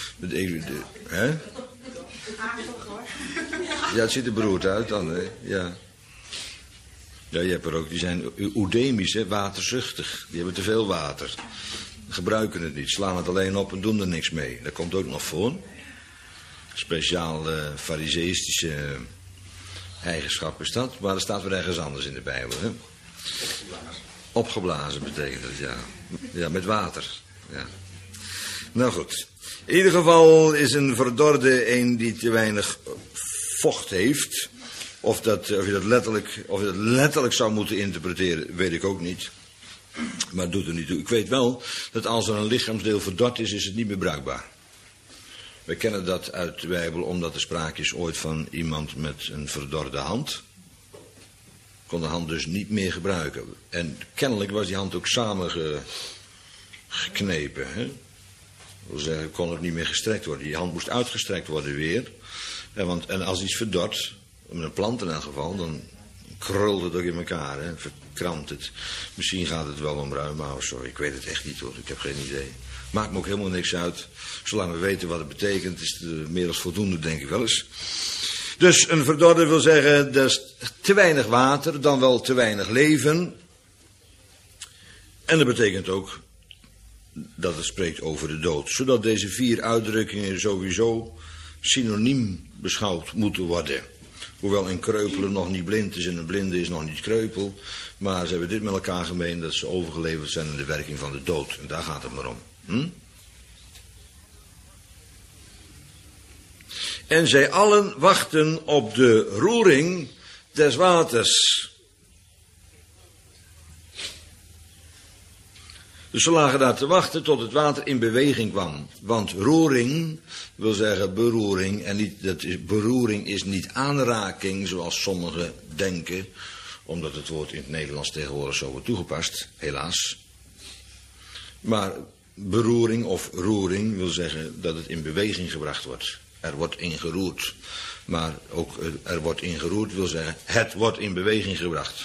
Ja, het ziet er beroerd uit dan, hè? Ja. Ja, je hebt er ook, die zijn oedemisch, hè, waterzuchtig. Die hebben te veel water. Gebruiken het niet, slaan het alleen op en doen er niks mee. Dat komt ook nog voor. Speciaal fariseïstische eigenschap is dat. Maar er staat weer ergens anders in de Bijbel. Hè? Opgeblazen betekent het, ja. Ja, met water. Ja. Nou goed. In ieder geval is een verdorde een die te weinig vocht heeft. Of je dat letterlijk zou moeten interpreteren, weet ik ook niet. Maar het doet er niet toe. Ik weet wel dat als er een lichaamsdeel verdord is, is het niet meer bruikbaar. We kennen dat uit de Bijbel omdat er sprake is ooit van iemand met een verdorde hand. Kon de hand dus niet meer gebruiken. En kennelijk was die hand ook samengeknepen. Hè? Dat wil zeggen, kon ook niet meer gestrekt worden. Die hand moest uitgestrekt worden weer. En als iets verdort, met een plant in elk geval, dan krult het ook in elkaar, hè? Verkrampt het. Misschien gaat het wel om reuma of zo, ik weet het echt niet hoor, ik heb geen idee. Maakt me ook helemaal niks uit, zolang we weten wat het betekent, is het meer dan voldoende, denk ik wel eens. Dus een verdorde wil zeggen, dat is te weinig water, dan wel te weinig leven. En dat betekent ook dat het spreekt over de dood. Zodat deze 4 uitdrukkingen sowieso synoniem beschouwd moeten worden. Hoewel een kreupele nog niet blind is en een blinde is nog niet kreupel. Maar ze hebben dit met elkaar gemeen, dat ze overgeleverd zijn aan de werking van de dood. En daar gaat het maar om. En zij allen wachten op de roering des waters. Dus ze lagen daar te wachten tot het water in beweging kwam. Want roering wil zeggen beroering. En beroering is niet aanraking zoals sommigen denken. Omdat het woord in het Nederlands tegenwoordig zo wordt toegepast. Helaas. Maar beroering of roering wil zeggen dat het in beweging gebracht wordt. Er wordt ingeroerd. Maar ook er wordt ingeroerd wil zeggen het wordt in beweging gebracht.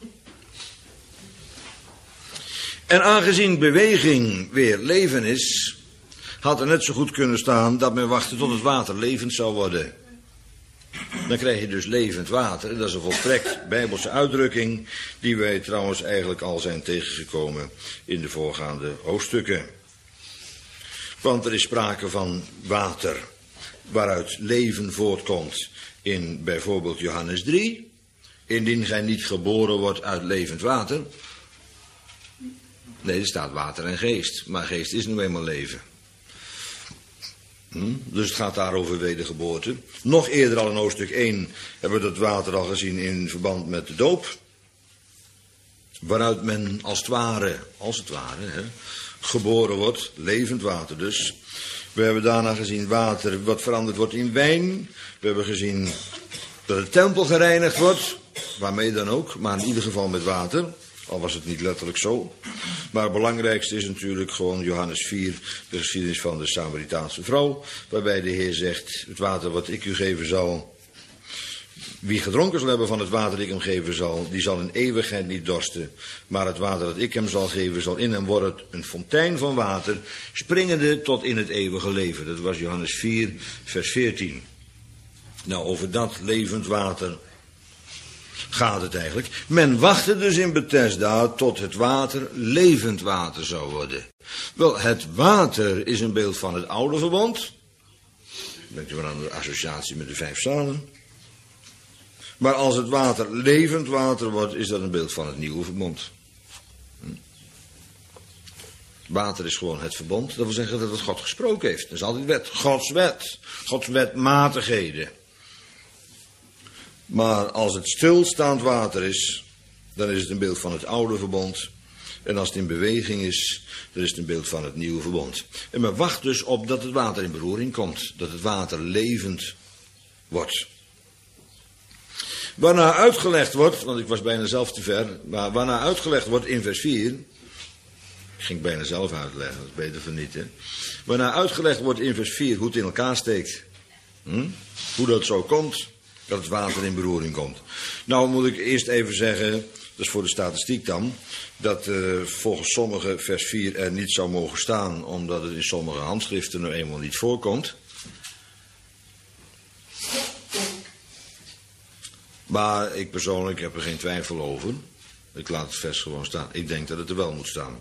En aangezien beweging weer leven is, had er net zo goed kunnen staan dat men wachtte tot het water levend zou worden. Dan krijg je dus levend water. En dat is een volstrekt Bijbelse uitdrukking, die wij trouwens eigenlijk al zijn tegengekomen in de voorgaande hoofdstukken. Want er is sprake van water, waaruit leven voortkomt in bijvoorbeeld Johannes 3. Indien gij niet geboren wordt uit levend water. Nee, er staat water en geest. Maar geest is nu eenmaal leven. Dus het gaat daar over wedergeboorte. Nog eerder al in hoofdstuk 1 hebben we dat water al gezien in verband met de doop. Waaruit men als het ware hè, geboren wordt. Levend water dus. We hebben daarna gezien water wat veranderd wordt in wijn. We hebben gezien dat de tempel gereinigd wordt. Waarmee dan ook, maar in ieder geval met water. Al was het niet letterlijk zo. Maar het belangrijkste is natuurlijk gewoon Johannes 4, de geschiedenis van de Samaritaanse vrouw. Waarbij de Heer zegt, het water wat ik u geven zal. Wie gedronken zal hebben van het water dat ik hem geven zal, die zal in eeuwigheid niet dorsten. Maar het water dat ik hem zal geven, zal in hem worden een fontein van water, springende tot in het eeuwige leven. Dat was Johannes 4, vers 14. Nou, over dat levend water gaat het eigenlijk. Men wachtte dus in Bethesda tot het water levend water zou worden. Wel, het water is een beeld van het oude verbond. Denkt u maar aan de associatie met de 5 zalen. Maar als het water levend water wordt, is dat een beeld van het nieuwe verbond. Water is gewoon het verbond. Dat wil zeggen dat het God gesproken heeft. Dat is altijd wet. Gods wet. Gods wetmatigheden. Maar als het stilstaand water is, dan is het een beeld van het oude verbond. En als het in beweging is, dan is het een beeld van het nieuwe verbond. En men wacht dus op dat het water in beroering komt. Dat het water levend wordt. Waarna uitgelegd wordt, want ik was bijna zelf te ver, maar waarna uitgelegd wordt in vers 4... Ik ging bijna zelf uitleggen, dat is beter van niet, hè. Waarna uitgelegd wordt in vers 4 hoe het in elkaar steekt. Hoe dat zo komt, dat het water in beroering komt. Nou moet ik eerst even zeggen, dat is voor de statistiek dan, dat volgens sommigen vers 4 er niet zou mogen staan, omdat het in sommige handschriften nou eenmaal niet voorkomt. Maar ik persoonlijk heb er geen twijfel over. Ik laat het vers gewoon staan. Ik denk dat het er wel moet staan.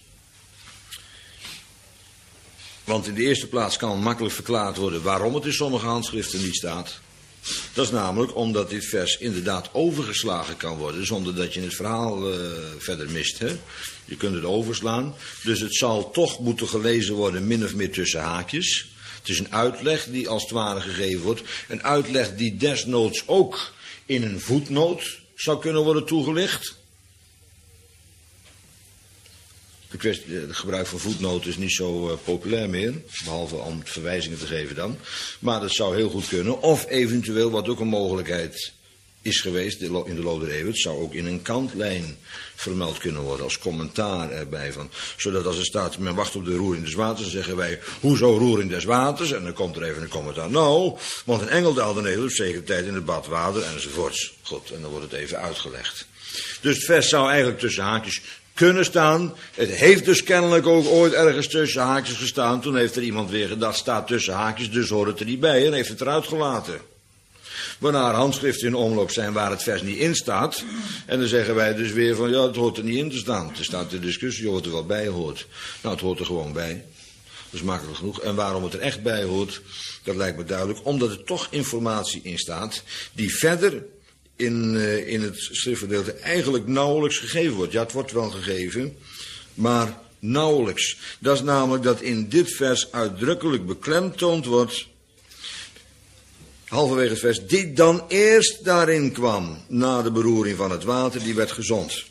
Want in de eerste plaats kan makkelijk verklaard worden waarom het in sommige handschriften niet staat. Dat is namelijk omdat dit vers inderdaad overgeslagen kan worden, zonder dat je het verhaal verder mist. Hè? Je kunt het overslaan. Dus het zal toch moeten gelezen worden min of meer tussen haakjes. Het is een uitleg die als het ware gegeven wordt. Een uitleg die desnoods ook in een voetnoot zou kunnen worden toegelicht. Het gebruik van voetnoten is niet zo populair meer, behalve om verwijzingen te geven dan. Maar dat zou heel goed kunnen. Of eventueel, wat ook een mogelijkheid is geweest in de loop der eeuwen, het zou ook in een kantlijn vermeld kunnen worden, als commentaar erbij. Zodat als er staat, men wacht op de roering des waters, dan zeggen wij, hoezo roering des waters? En dan komt er even een commentaar. Nou, want een engel daalde neder op zekere tijd in het badwater, enzovoorts. Goed, en dan wordt het even uitgelegd. Dus het vers zou eigenlijk tussen haakjes kunnen staan. Het heeft dus kennelijk ook ooit ergens tussen haakjes gestaan. Toen heeft er iemand weer gedacht, staat tussen haakjes, dus hoort het er niet bij, en heeft het eruit gelaten. Waarna er handschriften in omloop zijn waar het vers niet in staat. En dan zeggen wij dus weer van, ja, het hoort er niet in te staan. Er staat de discussie of het er wel bij hoort. Nou, het hoort er gewoon bij. Dat is makkelijk genoeg. En waarom het er echt bij hoort, dat lijkt me duidelijk. Omdat er toch informatie in staat die verder in het schriftgedeelte eigenlijk nauwelijks gegeven wordt. Ja, het wordt wel gegeven, maar nauwelijks. Dat is namelijk dat in dit vers uitdrukkelijk beklemtoond wordt, halverwege het vers, die dan eerst daarin kwam, na de beroering van het water, die werd gezond.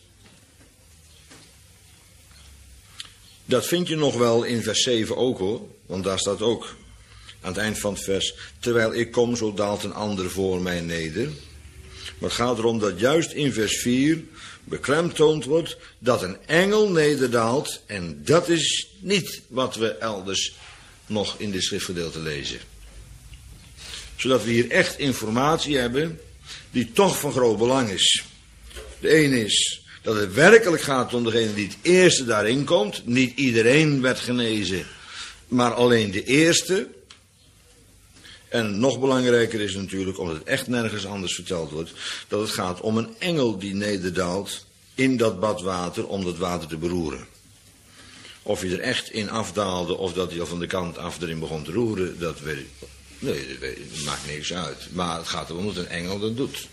Dat vind je nog wel in vers 7 ook hoor, want daar staat ook aan het eind van het vers, terwijl ik kom, zo daalt een ander voor mij neder. Maar het gaat erom dat juist in vers 4 beklemtoond wordt dat een engel nederdaalt, en dat is niet wat we elders nog in dit schriftgedeelte lezen. Zodat we hier echt informatie hebben die toch van groot belang is. De ene is dat het werkelijk gaat om degene die het eerste daarin komt. Niet iedereen werd genezen, maar alleen de eerste. En nog belangrijker is natuurlijk, omdat het echt nergens anders verteld wordt, dat het gaat om een engel die nederdaalt in dat badwater om dat water te beroeren. Of hij er echt in afdaalde of dat hij al van de kant af erin begon te roeren, dat weet ik. Nee, dat maakt niks uit. Maar het gaat erom dat een engel dat doet.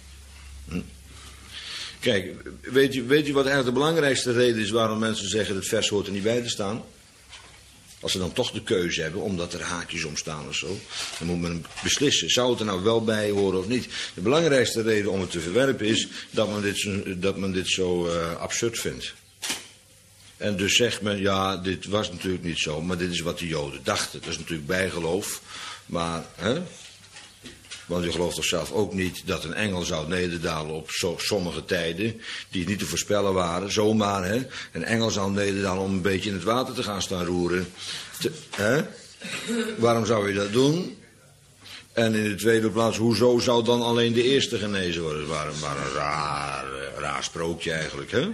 Kijk, weet u wat eigenlijk de belangrijkste reden is waarom mensen zeggen dat het vers hoort er niet bij te staan? Als ze dan toch de keuze hebben, omdat er haakjes om staan of zo, dan moet men beslissen, zou het er nou wel bij horen of niet? De belangrijkste reden om het te verwerpen is dat men dit zo absurd vindt. En dus zegt men, ja, dit was natuurlijk niet zo, maar dit is wat de Joden dachten. Dat is natuurlijk bijgeloof, maar, hè? Want u gelooft toch zelf ook niet dat een engel zou nederdalen op sommige tijden die niet te voorspellen waren. Zomaar, hè. Een engel zou nederdalen om een beetje in het water te gaan staan roeren. Hè? Waarom zou je dat doen? En in de tweede plaats, hoezo zou dan alleen de eerste genezen worden? Dat was maar een raar sprookje eigenlijk, hè.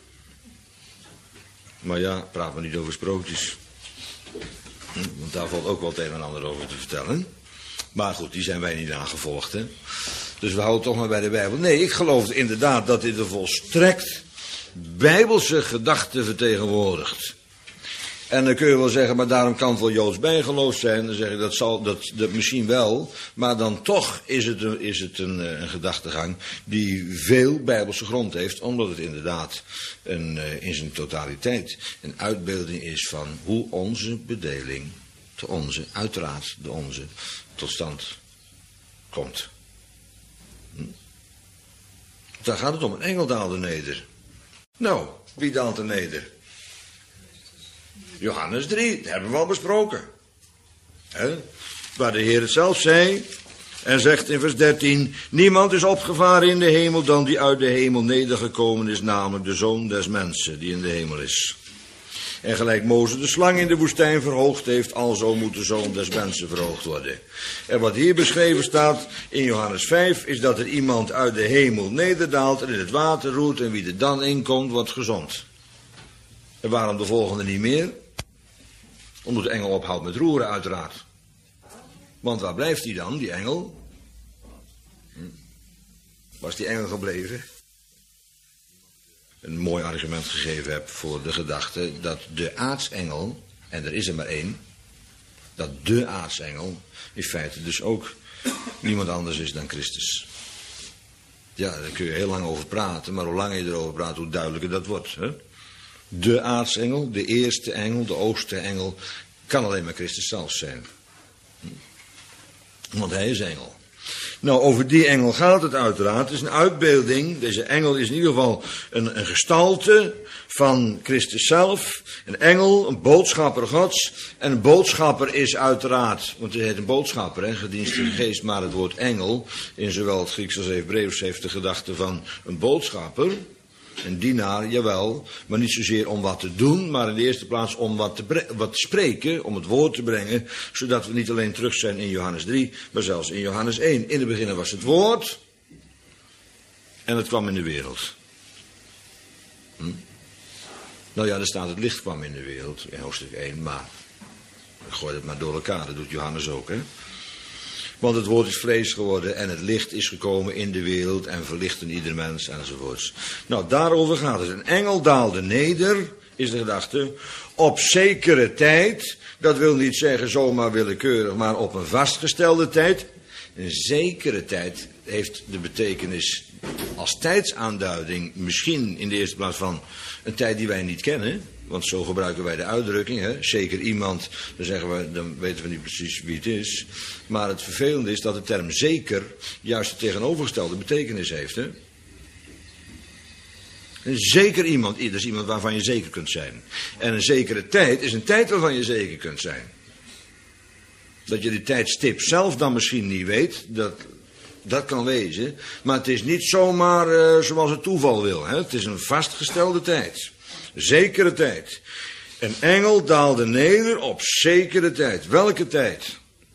Maar ja, praat maar niet over sprookjes. Want daar valt ook wel het een en ander over te vertellen. Maar goed, die zijn wij niet aangevolgd, hè. Dus we houden toch maar bij de Bijbel. Nee, ik geloof inderdaad dat dit een volstrekt bijbelse gedachte vertegenwoordigt. En dan kun je wel zeggen, maar daarom kan het wel Joods bijgeloof zijn. Dan zeg ik, dat misschien wel. Maar dan toch is het een gedachtegang die veel bijbelse grond heeft. Omdat het inderdaad in zijn totaliteit een uitbeelding is van hoe onze bedeling, uiteraard de onze, tot stand komt. Daar gaat het om. Een engel daalde neder. Nou, wie daalt er neder? Johannes 3, dat hebben we al besproken. Waar de Heer het zelf zei en zegt in vers 13... Niemand is opgevaren in de hemel dan die uit de hemel nedergekomen is, namelijk de Zoon des mensen die in de hemel is. En gelijk Mozes de slang in de woestijn verhoogd heeft, alzo moet de Zoon des mensen verhoogd worden. En wat hier beschreven staat in Johannes 5, is dat er iemand uit de hemel nederdaalt en in het water roert en wie er dan in komt, wordt gezond. En waarom de volgende niet meer? Omdat de engel ophoudt met roeren, uiteraard. Want waar blijft hij dan, die engel? Was die engel gebleven? Een mooi argument gegeven heb voor de gedachte dat de aartsengel, en er is er maar één, dat de aartsengel in feite dus ook niemand anders is dan Christus. Ja, daar kun je heel lang over praten, maar hoe langer je erover praat, hoe duidelijker dat wordt. Hè? De aartsengel, de eerste engel, de oosterengel, kan alleen maar Christus zelf zijn. Want hij is engel. Nou, over die engel gaat het uiteraard. Het is een uitbeelding. Deze engel is in ieder geval een gestalte van Christus zelf. Een engel, een boodschapper Gods. En een boodschapper is uiteraard, want het heet een boodschapper, hè, gedienstige geest, maar het woord engel, in zowel het Grieks als Hebreeuws, heeft de gedachte van een boodschapper. Een dienaar, jawel, maar niet zozeer om wat te doen, maar in de eerste plaats om wat te spreken, om het woord te brengen, zodat we niet alleen terug zijn in Johannes 3, maar zelfs in Johannes 1. In het begin was het woord en het kwam in de wereld. Nou ja, er staat het licht kwam in de wereld, in hoofdstuk 1, maar ik gooi het maar door elkaar, dat doet Johannes ook, hè. Want het woord is vlees geworden en het licht is gekomen in de wereld en verlichten ieder mens enzovoorts. Nou, daarover gaat het. Een engel daalde neder, is de gedachte, op zekere tijd. Dat wil niet zeggen zomaar willekeurig, maar op een vastgestelde tijd. Een zekere tijd heeft de betekenis als tijdsaanduiding misschien in de eerste plaats van een tijd die wij niet kennen. Want zo gebruiken wij de uitdrukking, hè? Zeker iemand, dan weten we niet precies wie het is. Maar het vervelende is dat de term zeker juist de tegenovergestelde betekenis heeft. Hè? Een zeker iemand, dat is iemand waarvan je zeker kunt zijn. En een zekere tijd is een tijd waarvan je zeker kunt zijn. Dat je die tijdstip zelf dan misschien niet weet, dat kan wezen. Maar het is niet zomaar zoals het toeval wil. Hè? Het is een vastgestelde tijd. Zekere tijd. Een engel daalde neder op zekere tijd. Welke tijd?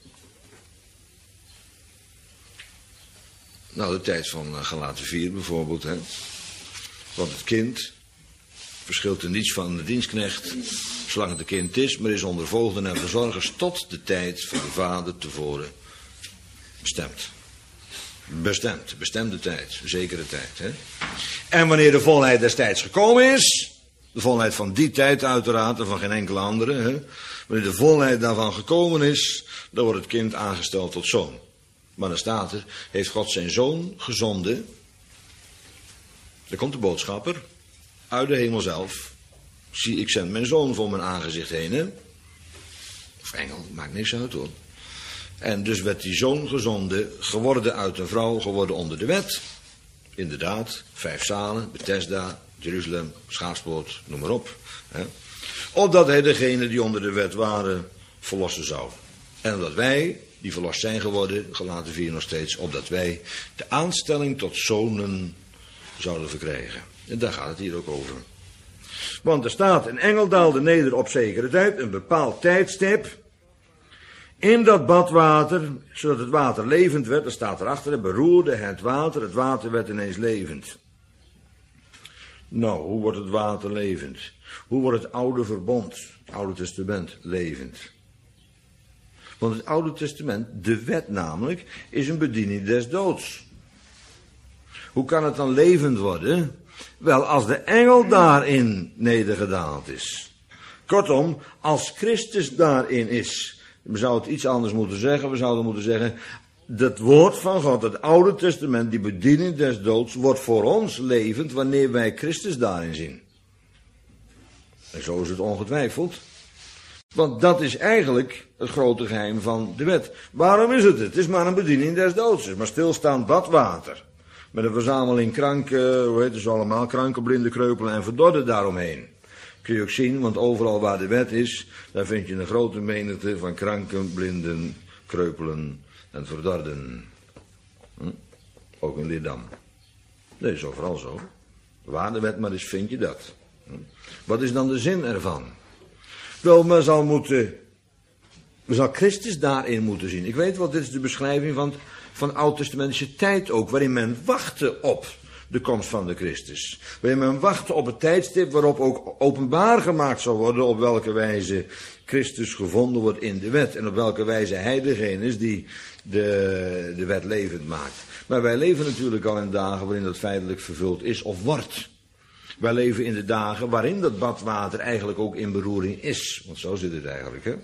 Nou, de tijd van Galaten 4 bijvoorbeeld. Hè? Want het kind verschilt er niets van de dienstknecht, zolang het een kind is, maar is onder voogden en verzorgers tot de tijd van de vader tevoren bestemd. Bestemde tijd, zekere tijd. Hè? En wanneer de volheid des tijds gekomen is, de volheid van die tijd uiteraard en van geen enkele andere, hè? Wanneer de volheid daarvan gekomen is, dan wordt het kind aangesteld tot zoon. Maar dan staat er, heeft God zijn zoon gezonden. Er komt de boodschapper uit de hemel zelf. Zie, ik zend mijn zoon voor mijn aangezicht heen. Hè? Of engel, maakt niks uit hoor. En dus werd die zoon gezonden, geworden uit een vrouw, geworden onder de wet. Inderdaad, 5 zalen, Bethesda, Jeruzalem, Schaapspoort, noem maar op. Hè? Opdat hij degenen die onder de wet waren, verlossen zou. En omdat wij, die verlost zijn geworden, Galaten 4 nog steeds, opdat wij de aanstelling tot zonen zouden verkrijgen. En daar gaat het hier ook over. Want er staat, een engel daalde neder op zekere tijd, een bepaald tijdstip, in dat badwater, zodat het water levend werd. Er staat erachter, beroerde het water werd ineens levend. Nou, hoe wordt het water levend? Hoe wordt het oude verbond, het Oude Testament, levend? Want het Oude Testament, de wet namelijk, is een bediening des doods. Hoe kan het dan levend worden? Wel, als de engel daarin nedergedaald is. Kortom, als Christus daarin is. We zouden het iets anders moeten zeggen. We zouden moeten zeggen, dat woord van God, het Oude Testament, die bediening des doods, wordt voor ons levend wanneer wij Christus daarin zien. En zo is het ongetwijfeld. Want dat is eigenlijk het grote geheim van de wet. Waarom is het? Het is maar een bediening des doods. Het is maar stilstaand badwater. Met een verzameling kranken, hoe heet ze allemaal, kranken, blinden, kreupelen en verdorden daaromheen. Kun je ook zien, want overal waar de wet is, daar vind je een grote menigte van kranken, blinden, kreupelen en verdorden. Ook in Leerdam. Dat is overal zo. Waar de wet maar is, vind je dat. Wat is dan de zin ervan? Wel, men zal Christus daarin moeten zien. Ik weet wel, dit is de beschrijving van oud-testamentische tijd ook, waarin men wachtte op de komst van de Christus. Waarin men wachtte op het tijdstip waarop ook openbaar gemaakt zal worden op welke wijze Christus gevonden wordt in de wet. En op welke wijze hij degene is die de wet levend maakt. Maar wij leven natuurlijk al in dagen waarin dat feitelijk vervuld is of wordt. Wij leven in de dagen waarin dat badwater eigenlijk ook in beroering is. Want zo zit het eigenlijk, hè.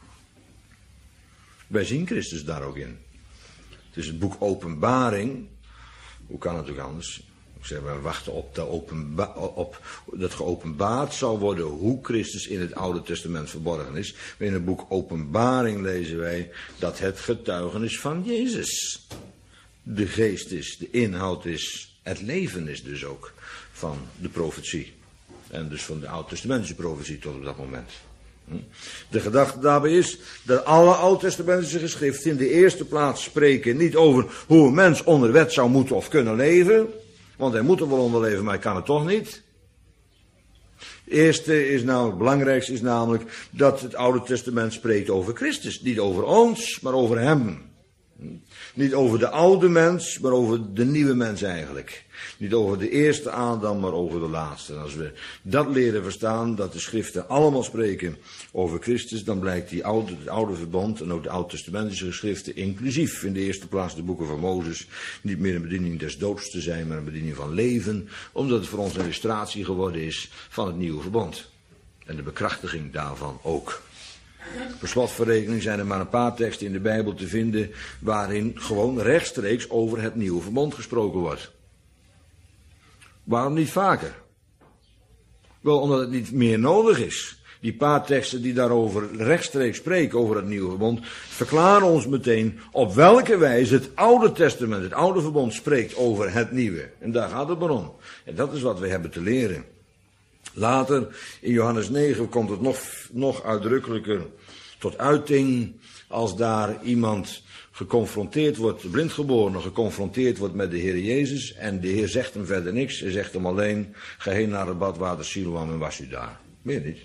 Wij zien Christus daar ook in. Het is het boek Openbaring. Hoe kan het ook anders? Ik zeg, wij wachten op dat geopenbaard zal worden hoe Christus in het Oude Testament verborgen is. Maar in het boek Openbaring lezen wij dat het getuigenis van Jezus de geest is, de inhoud is, het leven is dus ook van de profetie. En dus van de Oud-testamentische profetie tot op dat moment. De gedachte daarbij is dat alle Oud-testamentische geschriften in de eerste plaats spreken niet over hoe een mens onder wet zou moeten of kunnen leven. Want hij moet er wel onder leven, maar hij kan het toch niet. Het eerste is nou, het belangrijkste is namelijk dat het Oude Testament spreekt over Christus. Niet over ons, maar over hem. Niet over de oude mens, maar over de nieuwe mens eigenlijk. Niet over de eerste Adam, maar over de laatste. En als we dat leren verstaan, dat de schriften allemaal spreken over Christus, dan blijkt het oude verbond en ook de oud-testamentische geschriften, inclusief in de eerste plaats de boeken van Mozes, niet meer een bediening des doods te zijn, maar een bediening van leven, omdat het voor ons een illustratie geworden is van het nieuwe verbond. En de bekrachtiging daarvan ook. Per slotverrekening zijn er maar een paar teksten in de Bijbel te vinden waarin gewoon rechtstreeks over het nieuwe verbond gesproken wordt. Waarom niet vaker? Wel, omdat het niet meer nodig is. Die paar teksten die daarover rechtstreeks spreken over het nieuwe verbond, verklaren ons meteen op welke wijze het Oude Testament, het Oude Verbond, spreekt over het nieuwe. En daar gaat het maar om. En dat is wat we hebben te leren. Later, in Johannes 9, komt het nog uitdrukkelijker tot uiting als daar iemand geconfronteerd wordt, blindgeboren, geconfronteerd wordt met de Heer Jezus. En de Heer zegt hem verder niks. Hij zegt hem alleen, ga heen naar het badwater Siloam en was u daar. Meer niet.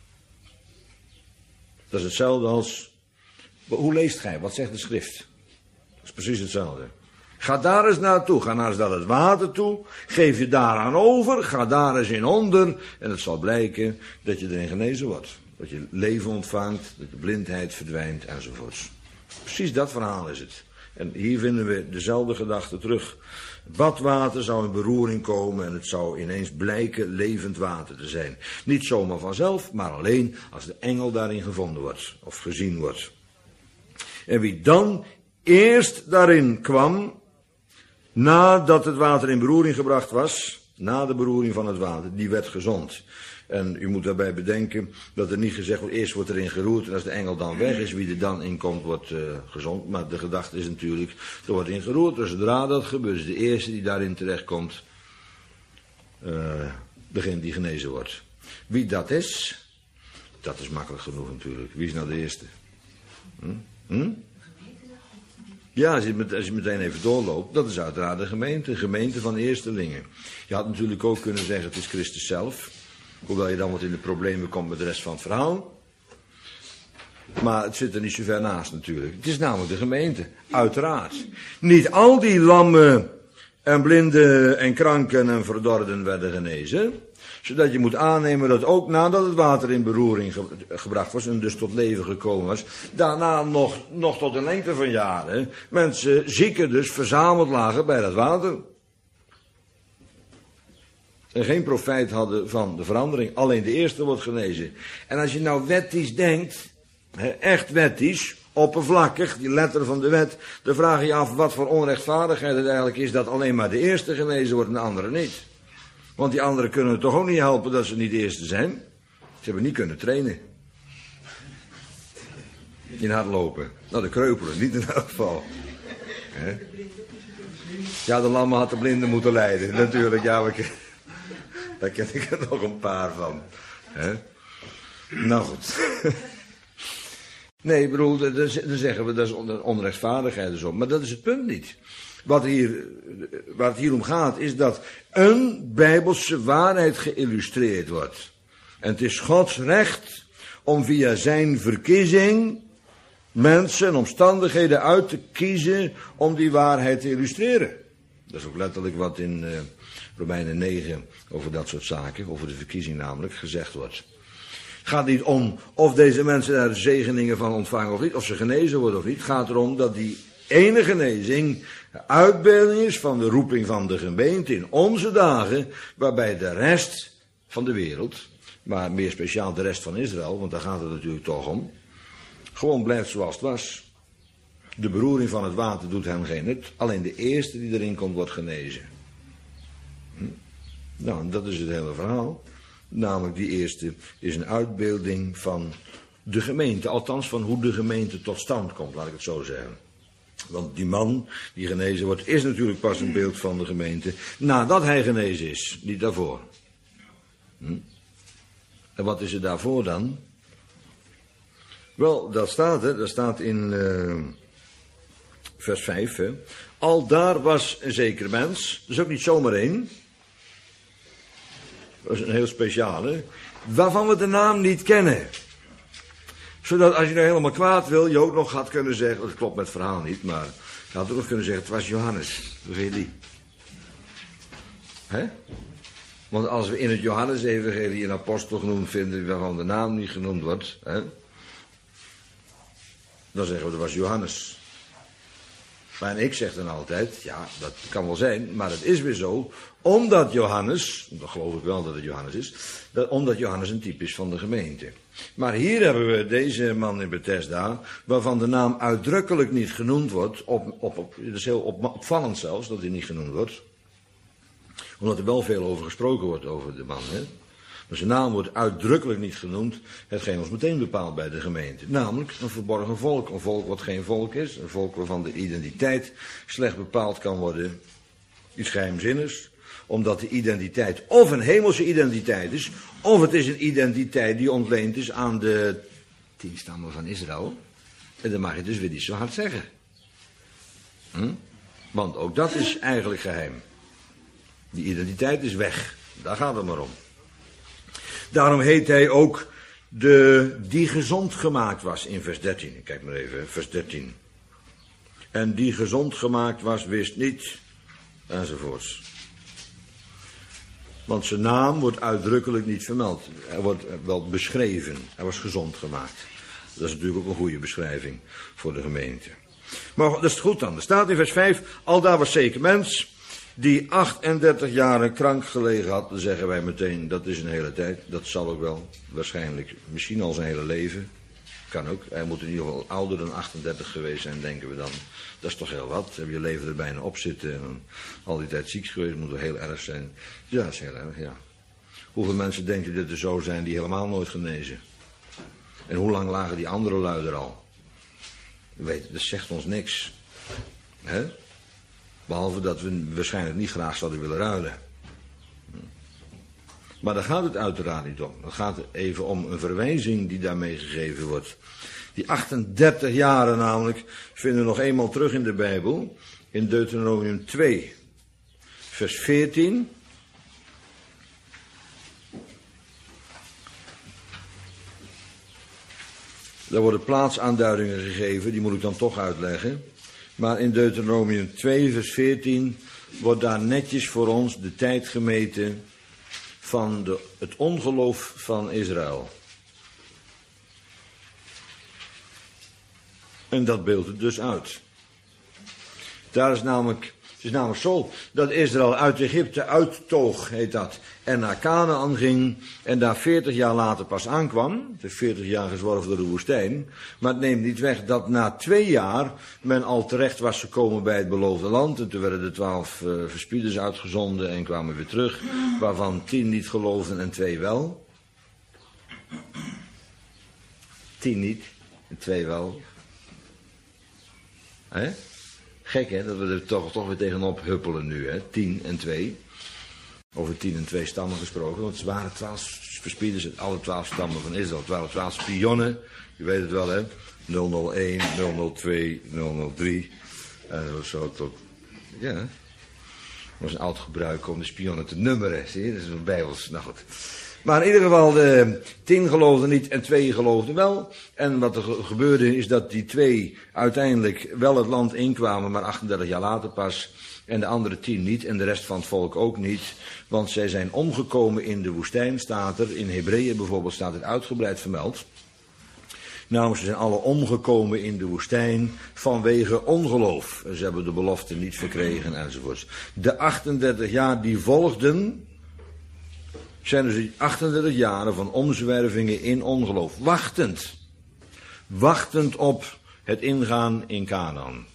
Dat is hetzelfde als, hoe leest gij? Wat zegt de schrift? Dat is precies hetzelfde. Ga daar eens naartoe, ga naar het water toe, geef je daaraan over, ga daar eens in onder en het zal blijken dat je erin genezen wordt. Dat je leven ontvangt, dat de blindheid verdwijnt enzovoorts. Precies dat verhaal is het. En hier vinden we dezelfde gedachte terug. Badwater zou in beroering komen en het zou ineens blijken levend water te zijn. Niet zomaar vanzelf, maar alleen als de engel daarin gevonden wordt of gezien wordt. En wie dan eerst daarin kwam, nadat het water in beroering gebracht was, na de beroering van het water, die werd gezond. En u moet daarbij bedenken dat er niet gezegd wordt, eerst wordt erin geroerd en als de engel dan weg is, wie er dan in komt wordt gezond. Maar de gedachte is natuurlijk, er wordt in geroerd. Dus zodra dat gebeurt, is de eerste die daarin terechtkomt, degene die genezen wordt. Wie dat is makkelijk genoeg natuurlijk. Wie is nou de eerste? Ja, als je meteen even doorloopt, dat is uiteraard de gemeente van eerstelingen. Je had natuurlijk ook kunnen zeggen, het is Christus zelf. Hoewel je dan wat in de problemen komt met de rest van het verhaal. Maar het zit er niet zo ver naast natuurlijk. Het is namelijk de gemeente, uiteraard. Niet al die lammen en blinden en kranken en verdorden werden genezen. Zodat je moet aannemen dat ook nadat het water in beroering gebracht was en dus tot leven gekomen was, daarna nog tot een lengte van jaren mensen, zieken dus, verzameld lagen bij dat water. En geen profijt hadden van de verandering. Alleen de eerste wordt genezen. En als je nou wettisch denkt, echt wettisch, oppervlakkig, die letter van de wet, dan vraag je je af wat voor onrechtvaardigheid het eigenlijk is dat alleen maar de eerste genezen wordt en de andere niet. Want die anderen kunnen het toch ook niet helpen dat ze niet de eerste zijn. Ze hebben niet kunnen trainen. In hardlopen. Nou, de kreupelen, niet in elk geval. Ja, de lammen had de blinden moeten leiden. Natuurlijk, ja, daar ken ik er nog een paar van. Nou goed. Nee, ik bedoel, dan zeggen we dat is onrechtvaardigheid en zo. Maar dat is het punt niet. Waar het hier om gaat is dat een bijbelse waarheid geïllustreerd wordt. En het is Gods recht om via zijn verkiezing mensen en omstandigheden uit te kiezen om die waarheid te illustreren. Dat is ook letterlijk wat in Romeinen 9 over dat soort zaken, over de verkiezing namelijk, gezegd wordt. Het gaat niet om of deze mensen daar zegeningen van ontvangen of niet, of ze genezen worden of niet. Het gaat erom dat die ene genezing uitbeelding is van de roeping van de gemeente in onze dagen, waarbij de rest van de wereld, maar meer speciaal de rest van Israël, want daar gaat het natuurlijk toch om, gewoon blijft zoals het was. De beroering van het water doet hem geen nut, alleen de eerste die erin komt wordt genezen. Nou, en dat is het hele verhaal. Namelijk die eerste is een uitbeelding van de gemeente, althans van hoe de gemeente tot stand komt, laat ik het zo zeggen. Want die man die genezen wordt, is natuurlijk pas een beeld van de gemeente nadat hij genezen is, niet daarvoor. En wat is er daarvoor dan? Wel, dat staat in vers 5. Hè. Aldaar was een zeker mens, dat is ook niet zomaar één. Dat is een heel speciale, waarvan we de naam niet kennen. Zodat als je nou helemaal kwaad wil, je ook nog had kunnen zeggen, dat klopt met het verhaal niet, maar je had ook nog kunnen zeggen, het was Johannes. Hoe heet die? Hè? Want als we in het Johannes-evangelie een apostel genoemd vinden waarvan de naam niet genoemd wordt, hè, dan zeggen we dat was Johannes. Maar ik zeg dan altijd, ja, dat kan wel zijn, maar het is weer zo, omdat Johannes, dat geloof ik wel dat het Johannes is, omdat Johannes een type is van de gemeente. Maar hier hebben we deze man in Bethesda, waarvan de naam uitdrukkelijk niet genoemd wordt, dat is heel opvallend zelfs, dat hij niet genoemd wordt, omdat er wel veel over gesproken wordt over de man, hè. Maar zijn naam wordt uitdrukkelijk niet genoemd, hetgeen ons meteen bepaalt bij de gemeente. Namelijk een verborgen volk, een volk wat geen volk is, een volk waarvan de identiteit slecht bepaald kan worden. Iets geheimzinnigs, omdat de identiteit of een hemelse identiteit is, of het is een identiteit die ontleend is aan de 10 stammen van Israël. En dan mag je dus weer niet zo hard zeggen. Want ook dat is eigenlijk geheim. Die identiteit is weg, daar gaat het maar om. Daarom heet hij ook die gezond gemaakt was in vers 13. Kijk maar even, vers 13. En die gezond gemaakt was, wist niet, enzovoorts. Want zijn naam wordt uitdrukkelijk niet vermeld. Hij wordt wel beschreven. Hij was gezond gemaakt. Dat is natuurlijk ook een goede beschrijving voor de gemeente. Maar dat is goed dan. Er staat in vers 5, aldaar was zeker mens die 38 jaren krank gelegen had, dan zeggen wij meteen, dat is een hele tijd. Dat zal ook wel, waarschijnlijk, misschien al zijn hele leven. Kan ook. Hij moet in ieder geval ouder dan 38 geweest zijn, denken we dan. Dat is toch heel wat. Heb je leven er bijna op zitten en al die tijd ziek geweest, moet wel heel erg zijn. Ja, dat is heel erg, ja. Hoeveel mensen denken dat er zo zijn die helemaal nooit genezen? En hoe lang lagen die andere lui er al? Weet, dat zegt ons niks. Hè? Behalve dat we waarschijnlijk niet graag zouden willen ruilen. Maar daar gaat het uiteraard niet om. Het gaat even om een verwijzing die daarmee gegeven wordt. Die 38 jaren namelijk vinden we nog eenmaal terug in de Bijbel. In Deuteronomium 2, vers 14. Daar worden plaatsaanduidingen gegeven, die moet ik dan toch uitleggen. Maar in Deuteronomium 2, vers 14, wordt daar netjes voor ons de tijd gemeten van het ongeloof van Israël. En dat beeldt het dus uit. Daar is namelijk, het is namelijk zo dat Israël uit Egypte uittoog, heet dat, en naar Kanaan ging en daar 40 jaar later pas aankwam. Het heeft 40 jaar gezworven door de woestijn. Maar het neemt niet weg dat na 2 jaar men al terecht was gekomen bij het beloofde land. En toen werden de 12 verspieders uitgezonden en kwamen weer terug, waarvan 10 niet geloofden en 2 wel. 10 niet en 2 wel. Hè? Gek hè, dat we er toch weer tegenop huppelen nu, hè? 10 en 2. Over 10 en 2 stammen gesproken, want het waren 12 verspieders, alle 12 stammen van Israël. Het waren 12 spionnen, je weet het wel hè, 001, 002, 003. En zo tot, ja, dat was een oud gebruik om de spionnen te nummeren, zie je, dat is een bijbels, nou goed. Maar in ieder geval, 10 geloofden niet en 2 geloofden wel. En wat er gebeurde is dat die 2 uiteindelijk wel het land inkwamen, maar 38 jaar later pas. En de andere 10 niet en de rest van het volk ook niet. Want zij zijn omgekomen in de woestijn, staat er. In Hebreeën bijvoorbeeld staat het uitgebreid vermeld. Nou, ze zijn alle omgekomen in de woestijn vanwege ongeloof. Ze hebben de belofte niet verkregen enzovoorts. De 38 jaar die volgden zijn dus die 38 jaren van omzwervingen in ongeloof. Wachtend op het ingaan in Kanaan.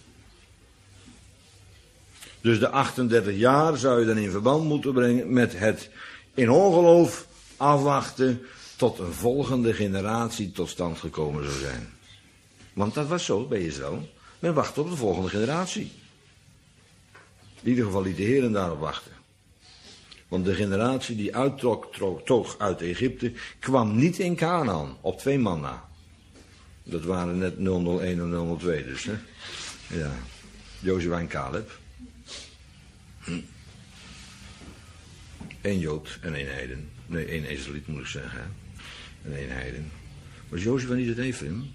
Dus de 38 jaar zou je dan in verband moeten brengen met het in ongeloof afwachten tot een volgende generatie tot stand gekomen zou zijn. Want dat was zo bij Israël. Men wacht op de volgende generatie. In ieder geval liet de Heer daarop wachten. Want de generatie die toog uit Egypte, kwam niet in Kanaan op 2 man na. Dat waren net 001 en 002 dus, hè. Ja, Jozua en Caleb. 1 Jood en 1 heiden. Nee, 1 Israëliet moet ik zeggen, hè. En 1 heiden. Was Jozua niet het Efraïm?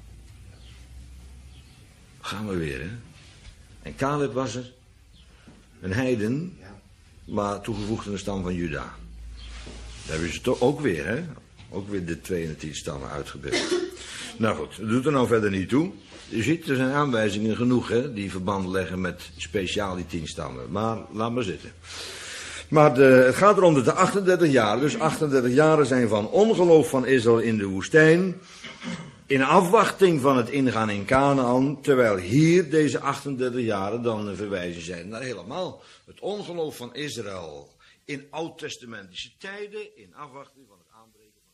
Gaan we weer, hè. En Caleb was er. Een heiden, maar toegevoegd aan de stam van Juda. Daar hebben ze toch ook weer, hè. Ook weer de 2 en de 10 stammen uitgebeeld. Nou goed, dat doet er nou verder niet toe. Je ziet, er zijn aanwijzingen genoeg, hè, die verband leggen met speciaal die 10 stammen. Maar laat maar zitten. Maar het gaat erom dat de 38 jaar, dus 38 jaren zijn van ongeloof van Israël in de woestijn, in afwachting van het ingaan in Kanaan, terwijl hier deze 38 jaren dan een verwijzing zijn naar helemaal het ongeloof van Israël in oud-testamentische tijden, in afwachting van het aanbreken van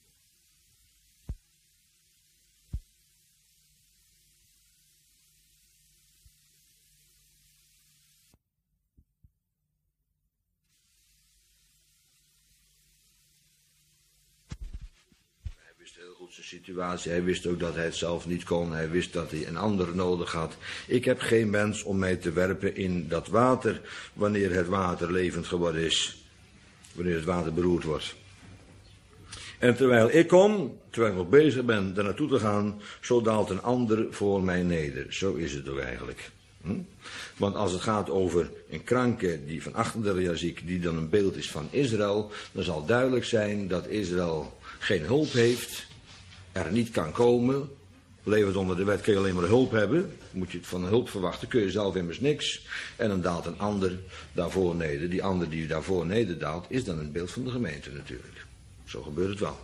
zijn situatie. Hij wist ook dat hij het zelf niet kon. Hij wist dat hij een ander nodig had. Ik heb geen mens om mij te werpen in dat water, wanneer het water levend geworden is. Wanneer het water beroerd wordt. En terwijl ik kom, terwijl ik nog bezig ben daar naartoe te gaan, zo daalt een ander voor mij neder. Zo is het ook eigenlijk. Want als het gaat over een kranke die van 38 jaar ziek, die dan een beeld is van Israël, dan zal duidelijk zijn dat Israël geen hulp heeft, er niet kan komen. Levend onder de wet kun je alleen maar hulp hebben. Moet je het van hulp verwachten, kun je zelf immers niks. En dan daalt een ander daarvoor neder. Die ander die daarvoor nederdaalt, is dan een beeld van de gemeente natuurlijk. Zo gebeurt het wel.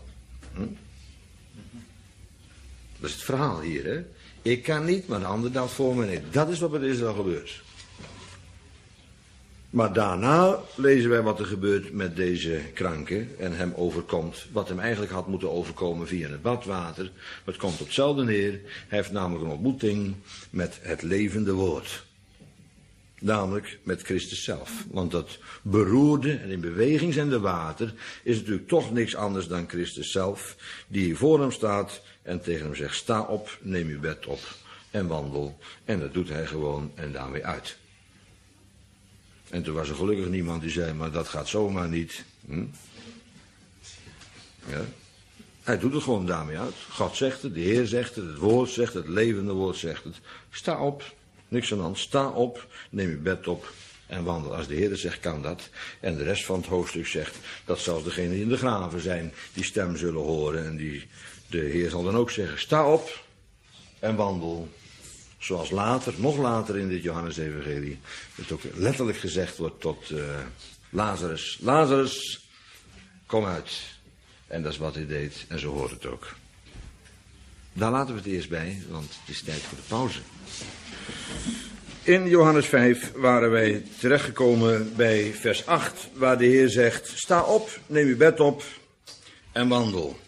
Dat is het verhaal hier, hè. Ik kan niet, maar de ander daalt voor me neder. Dat is wat met Israël gebeurt. Maar daarna lezen wij wat er gebeurt met deze kranke en hem overkomt wat hem eigenlijk had moeten overkomen via het badwater. Maar het komt op hetzelfde neer. Hij heeft namelijk een ontmoeting met het levende woord. Namelijk met Christus zelf. Want dat beroerde en in beweging zijnde water is natuurlijk toch niks anders dan Christus zelf, die hier voor hem staat en tegen hem zegt: sta op, neem uw bed op en wandel. En dat doet hij gewoon en daarmee uit. En toen was er gelukkig niemand die zei: maar dat gaat zomaar niet. Ja. Hij doet het gewoon daarmee uit. God zegt het, de Heer zegt het woord zegt het, levende woord zegt het. Sta op, niks aan de hand, sta op, neem je bed op en wandel. Als de Heer het zegt, kan dat. En de rest van het hoofdstuk zegt dat zelfs degenen die in de graven zijn, die stem zullen horen. En de Heer zal dan ook zeggen: sta op en wandel. Zoals later, nog later in dit Johannes-evangelie, het ook letterlijk gezegd wordt tot Lazarus: Lazarus, kom uit. En dat is wat hij deed en zo hoort het ook. Daar laten we het eerst bij, want het is tijd voor de pauze. In Johannes 5 waren wij terechtgekomen bij vers 8, waar de Heer zegt: sta op, neem uw bed op en wandel.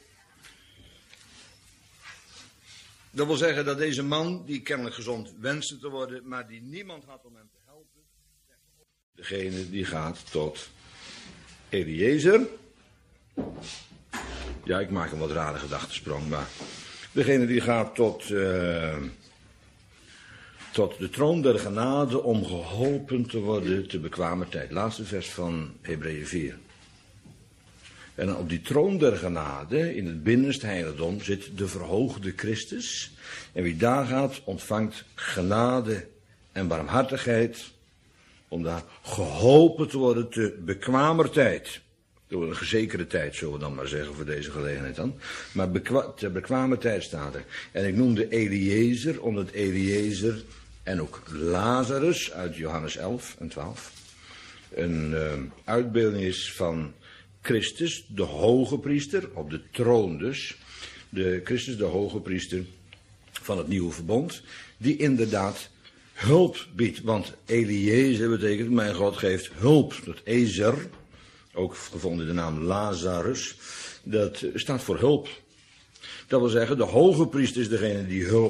Dat wil zeggen dat deze man, die kennelijk gezond wenste te worden, maar die niemand had om hem te helpen, degene die gaat tot Eliezer. Ja, ik maak een wat rare gedachtesprong, maar degene die gaat tot de troon der genade om geholpen te worden te bekwamer tijd. Laatste vers van Hebreeën 4. En op die troon der genade, in het binnenste heiligdom, zit de verhoogde Christus. En wie daar gaat, ontvangt genade en barmhartigheid, om daar geholpen te worden te bekwamer tijd. Door een gezekerde tijd, zullen we dan maar zeggen, voor deze gelegenheid dan. Maar te bekwamer tijd staat er. En ik noemde Eliezer, omdat Eliezer en ook Lazarus uit Johannes 11 en 12... een uitbeelding is van Christus, de hoge priester, op de troon dus. De Christus, de hoge priester van het nieuwe verbond, die inderdaad hulp biedt. Want Eliezer betekent: mijn God geeft hulp. Dat Ezer, ook gevonden in de naam Lazarus, dat staat voor hulp. Dat wil zeggen, de hoge priester is degene die hulp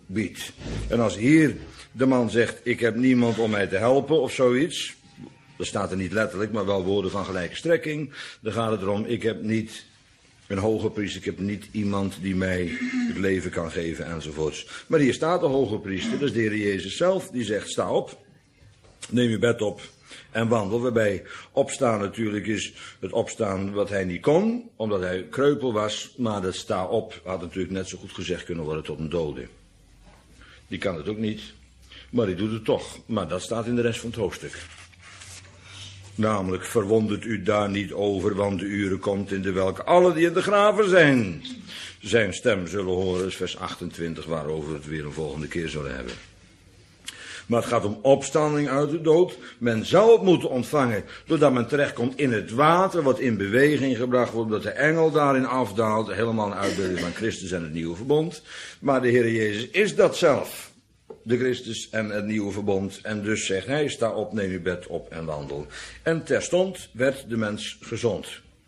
biedt. En als hier de man zegt, ik heb niemand om mij te helpen of zoiets, dat staat er niet letterlijk, maar wel woorden van gelijke strekking, dan gaat het erom, ik heb niet een hoge priester, ik heb niet iemand die mij het leven kan geven enzovoorts. Maar hier staat de hoge priester, dat is de Heer Jezus zelf, die zegt, sta op, neem je bed op en wandel. Waarbij opstaan natuurlijk is het opstaan wat hij niet kon, omdat hij kreupel was, maar dat sta op had natuurlijk net zo goed gezegd kunnen worden tot een dode. Die kan het ook niet, maar die doet het toch. Maar dat staat in de rest van het hoofdstuk. Namelijk, verwondert u daar niet over, want de uren komt in de welke alle die in de graven zijn stem zullen horen. Dat is vers 28, waarover we het weer een volgende keer zullen hebben. Maar het gaat om opstanding uit de dood. Men zou het moeten ontvangen doordat men terechtkomt in het water wat in beweging gebracht wordt, omdat de engel daarin afdaalt. Helemaal een uitbeelding van Christus en het nieuwe verbond. Maar de Heer Jezus is dat zelf. De Christus en het nieuwe verbond. En dus zegt hij, sta op, neem je bed op en wandel. En terstond werd de mens gezond.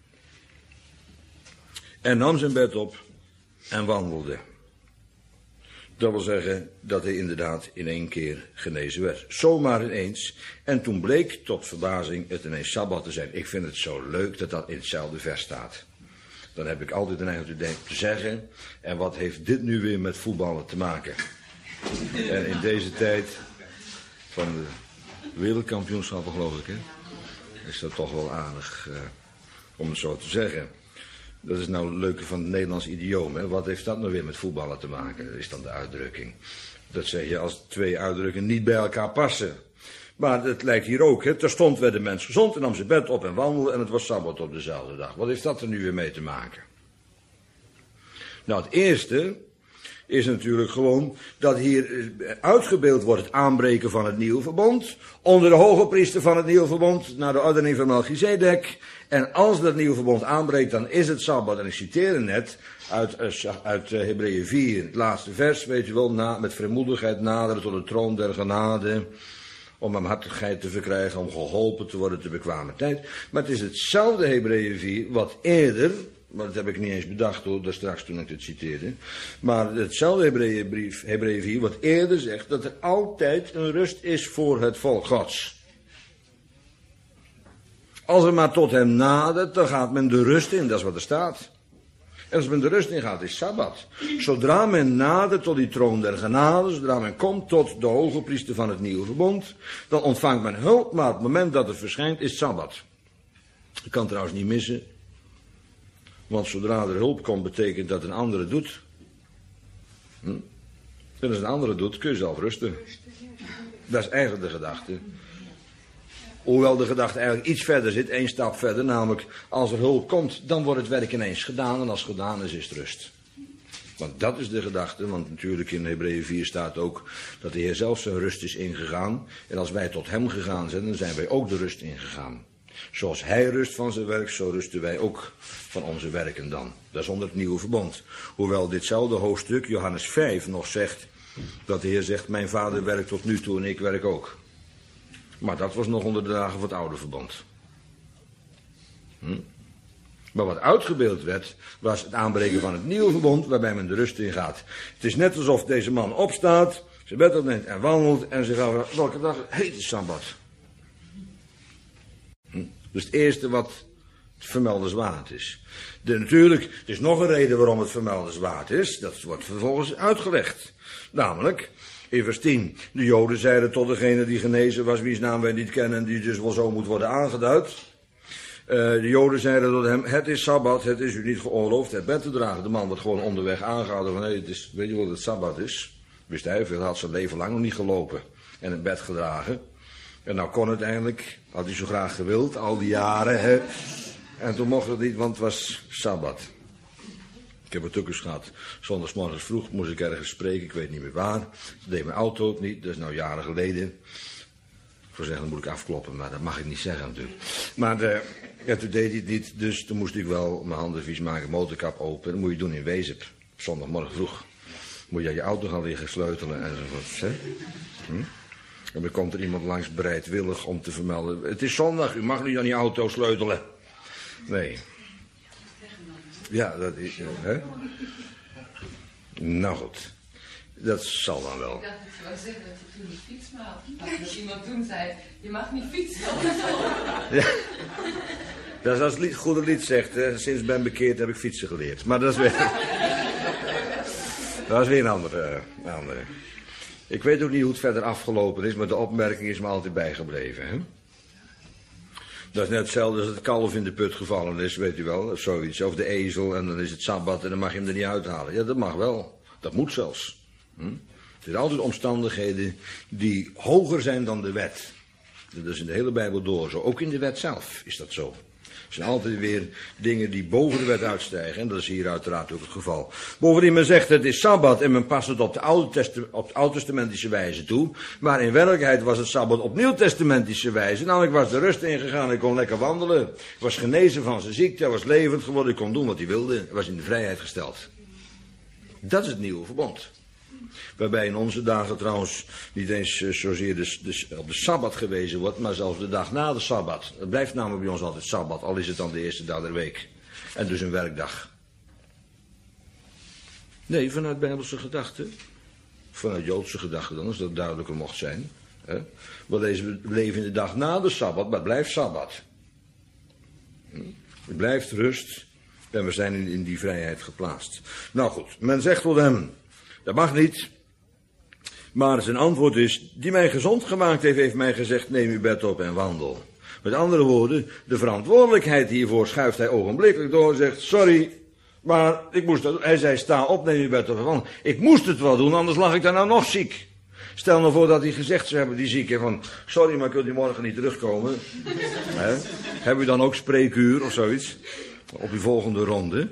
En nam zijn bed op en wandelde. Dat wil zeggen dat hij inderdaad in één keer genezen werd. Zomaar ineens. En toen bleek tot verbazing het ineens Sabbat te zijn. Ik vind het zo leuk dat dat in hetzelfde vers staat. Dan heb ik altijd een eigen te zeggen. En wat heeft dit nu weer met voetballen te maken? En in deze tijd van de wereldkampioenschappen, geloof ik, hè, is dat toch wel aardig om het zo te zeggen. Dat is nou het leuke van het Nederlands idioom. Hè. Wat heeft dat nou weer met voetballen te maken? Dat is dan de uitdrukking. Dat zeg je als twee uitdrukkingen niet bij elkaar passen. Maar het lijkt hier ook. Hè. Terstond werd de mens gezond en nam zijn bed op en wandelde en het was Sabbat op dezelfde dag. Wat heeft dat er nu weer mee te maken? Nou, het eerste is natuurlijk gewoon dat hier uitgebeeld wordt het aanbreken van het nieuwe verbond. Onder de hoge priester van het nieuwe verbond, naar de ordening van Melchizedek. En als dat nieuwe verbond aanbreekt, dan is het Sabbat. En ik citeerde net uit Hebreeën 4, het laatste vers, weet je wel, met vrijmoedigheid naderen tot de troon der genade. Om barmhartigheid te verkrijgen, om geholpen te worden te bekwame tijd. Maar het is hetzelfde Hebreeën 4, wat eerder, maar dat heb ik niet eens bedacht hoor, daar straks toen ik het citeerde. Maar hetzelfde Hebreeën 4, wat eerder zegt dat er altijd een rust is voor het volk Gods. Als er maar tot hem nadert, dan gaat men de rust in, dat is wat er staat. En als men de rust in gaat, is Sabbat. Zodra men nadert tot die troon der genade, zodra men komt tot de hoge priester van het nieuwe verbond, dan ontvangt men hulp, maar op het moment dat het verschijnt, is Sabbat. Je kan trouwens niet missen, want zodra er hulp komt, betekent dat een andere doet. En als een andere doet, kun je zelf rusten. Dat is eigenlijk de gedachte. Hoewel de gedachte eigenlijk iets verder zit, één stap verder, namelijk als er hulp komt, dan wordt het werk ineens gedaan en als het gedaan is, is het rust. Want dat is de gedachte, want natuurlijk in Hebreeën 4 staat ook dat de Heer zelf zijn rust is ingegaan. En als wij tot hem gegaan zijn, dan zijn wij ook de rust ingegaan. Zoals hij rust van zijn werk, zo rusten wij ook van onze werken dan. Dat is onder het nieuwe verbond. Hoewel ditzelfde hoofdstuk, Johannes 5, nog zegt dat de Heer zegt, mijn vader werkt tot nu toe en ik werk ook. Maar dat was nog onder de dagen van het oude verbond. Maar wat uitgebeeld werd, was het aanbreken van het nieuwe verbond, waarbij men de rust in gaat. Het is net alsof deze man opstaat, zijn bed opneemt en wandelt en zich afvraagt, welke dag heet het Sabbat? Dus het eerste wat vermeldenswaard is. Natuurlijk, er is nog een reden waarom het vermeldenswaard is. Dat wordt vervolgens uitgelegd. Namelijk, in vers 10, de Joden zeiden tot degene die genezen was, wiens naam wij niet kennen en die dus wel zo moet worden aangeduid. De Joden zeiden tot hem, het is Sabbat, het is u niet geoorloofd het bed te dragen. De man wordt gewoon onderweg aangehouden van, het is, weet je wat het Sabbat is? Wist hij veel, had zijn leven lang nog niet gelopen en het bed gedragen. En nou kon het eindelijk, had hij zo graag gewild, al die jaren. Hè? En toen mocht het niet, want het was Sabbat. Ik heb het ook eens gehad. Zondagsmorgens vroeg moest ik ergens spreken, ik weet niet meer waar. Dat deed mijn auto ook niet, dat is nou jaren geleden. Ik zou zeggen, dan moet ik afkloppen, maar dat mag ik niet zeggen natuurlijk. Maar ja, toen deed hij het niet, dus toen moest ik wel mijn handen vies maken, motorkap open. Dat moet je doen in Wezep, zondagmorgen vroeg. Moet je aan je auto gaan liggen sleutelen enzovoort. En dan komt er iemand langs bereidwillig om te vermelden. Het is zondag, u mag niet aan die auto sleutelen. Nee. Ja, dat is... hè? Nou goed. Dat zal dan wel. Ik dacht dat je wou zeggen dat je toen niet fietsen had. Dat iemand toen zei, je mag niet fietsen. Ja. Dat is als het goede lied zegt, sinds ik ben bekeerd heb ik fietsen geleerd. Maar dat is weer, dat is weer een andere. Ik weet ook niet hoe het verder afgelopen is, maar de opmerking is me altijd bijgebleven. Hè? Dat is net hetzelfde als het kalf in de put gevallen is, weet u wel, of zoiets. Of de ezel en dan is het sabbat en dan mag je hem er niet uithalen. Ja, dat mag wel. Dat moet zelfs. Er zijn altijd omstandigheden die hoger zijn dan de wet. Dat is in de hele Bijbel door zo. Ook in de wet zelf is dat zo. Er zijn altijd weer dingen die boven de wet uitstijgen. En dat is hier uiteraard ook het geval. Bovendien, men zegt het is Sabbat en men past het op de oud-testamentische wijze toe. Maar in werkelijkheid was het Sabbat op nieuw-testamentische wijze. Namelijk was de rust ingegaan, hij kon lekker wandelen. Hij was genezen van zijn ziekte, hij was levend geworden, hij kon doen wat hij wilde. Hij was in de vrijheid gesteld. Dat is het nieuwe verbond. Waarbij in onze dagen trouwens niet eens zozeer op de Sabbat gewezen wordt, maar zelfs de dag na de Sabbat. Het blijft namelijk bij ons altijd Sabbat, al is het dan de eerste dag der week. En dus een werkdag. Nee, vanuit Bijbelse gedachten. Vanuit Joodse gedachten dan, als dat duidelijker mocht zijn. We leven in de dag na de Sabbat, maar het blijft Sabbat. Het blijft rust en we zijn in die vrijheid geplaatst. Nou goed, men zegt tot hem, dat mag niet. Maar zijn antwoord is, die mij gezond gemaakt heeft, heeft mij gezegd, neem uw bed op en wandel. Met andere woorden, de verantwoordelijkheid hiervoor schuift hij ogenblikkelijk door en zegt, sorry, maar ik moest dat doen. Hij zei, sta op, neem uw bed op en wandel. Ik moest het wel doen, anders lag ik dan nou nog ziek. Stel nou voor dat hij gezegd zou hebben, die zieke, van, sorry, maar kunt u morgen niet terugkomen? Heb u dan ook spreekuur of zoiets? Op uw volgende ronde?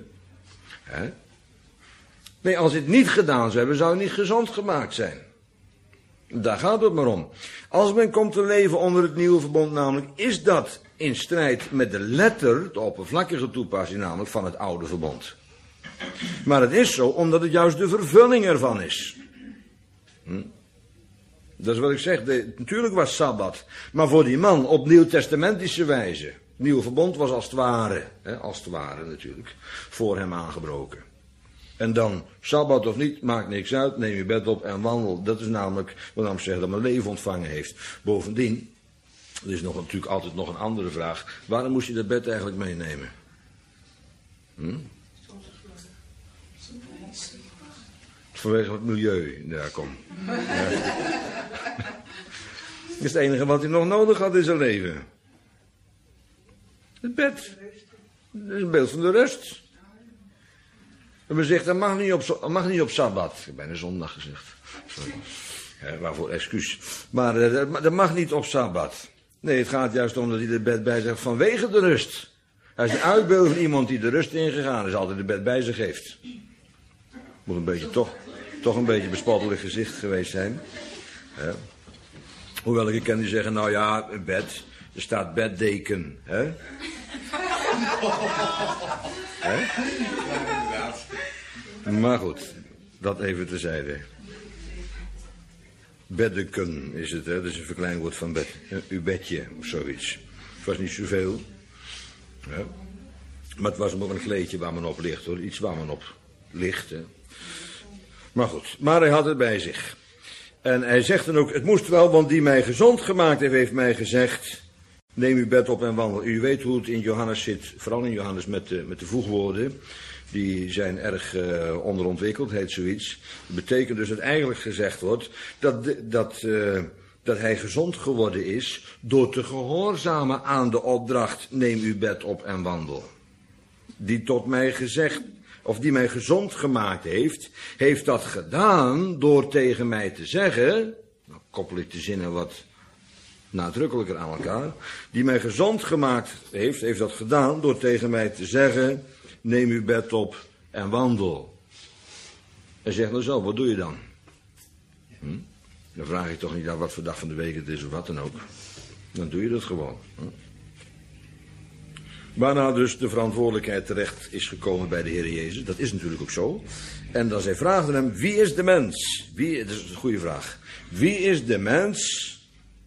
Nee, als het niet gedaan zou hebben, zou het niet gezond gemaakt zijn. Daar gaat het maar om. Als men komt te leven onder het nieuwe verbond, namelijk, is dat in strijd met de letter, de oppervlakkige toepassing namelijk, van het oude verbond. Maar het is zo, omdat het juist de vervulling ervan is. Dat is wat ik zeg, natuurlijk was Sabbat, maar voor die man op nieuwtestamentische wijze. Het nieuwe verbond was als het ware natuurlijk, voor hem aangebroken. En dan, Sabbat of niet, maakt niks uit, neem je bed op en wandel. Dat is namelijk wat ik zeg, dat men leven ontvangen heeft. Bovendien, er is natuurlijk altijd nog een andere vraag. Waarom moest je dat bed eigenlijk meenemen? Vanwege het milieu, daar kom. Ja. Dat is het enige wat hij nog nodig had in zijn leven. Het bed. Dat is een beeld van de rust. En men zegt, dat mag niet op Sabbat. Ik heb bijna zondag gezegd. Sorry. Ja, waarvoor excuus. Maar dat mag niet op Sabbat. Nee, het gaat juist om dat hij het bed bij zich vanwege de rust. Hij is een uitbeeld van iemand die de rust ingegaan is, altijd het bed bij zich heeft. Moet een beetje toch een beetje bespottelijk gezicht geweest zijn. Ja. Hoewel ik ken die zeggen, nou ja, een bed, er staat beddeken. Hè? Maar goed, dat even terzijde. Beddeken is het, hè? Dat is een verkleinwoord van bed. Uw bedje of zoiets. Het was niet zoveel. Ja. Maar het was ook een kleedje waar men op ligt, hoor. Iets waar men op ligt, hè. Maar goed, maar hij had het bij zich. En hij zegt dan ook, het moest wel, want die mij gezond gemaakt heeft, heeft mij gezegd, neem uw bed op en wandel. U weet hoe het in Johannes zit, vooral in Johannes met de voegwoorden. Die zijn erg onderontwikkeld, heet zoiets. Dat betekent dus dat eigenlijk gezegd wordt dat hij gezond geworden is door te gehoorzamen aan de opdracht, neem uw bed op en wandel. Die tot mij gezegd, of die mij gezond gemaakt heeft dat gedaan door tegen mij te zeggen, nou koppel ik de zinnen wat nadrukkelijker aan elkaar, die mij gezond gemaakt heeft dat gedaan door tegen mij te zeggen, neem uw bed op en wandel. En zeg nou zo, wat doe je dan? Dan vraag ik toch niet wat voor dag van de week het is of wat dan ook. Dan doe je dat gewoon. Waarna dus de verantwoordelijkheid terecht is gekomen bij de Heer Jezus. Dat is natuurlijk ook zo. En dan zij vraagden hem, wie is de mens? Dat is een goede vraag. Wie is de mens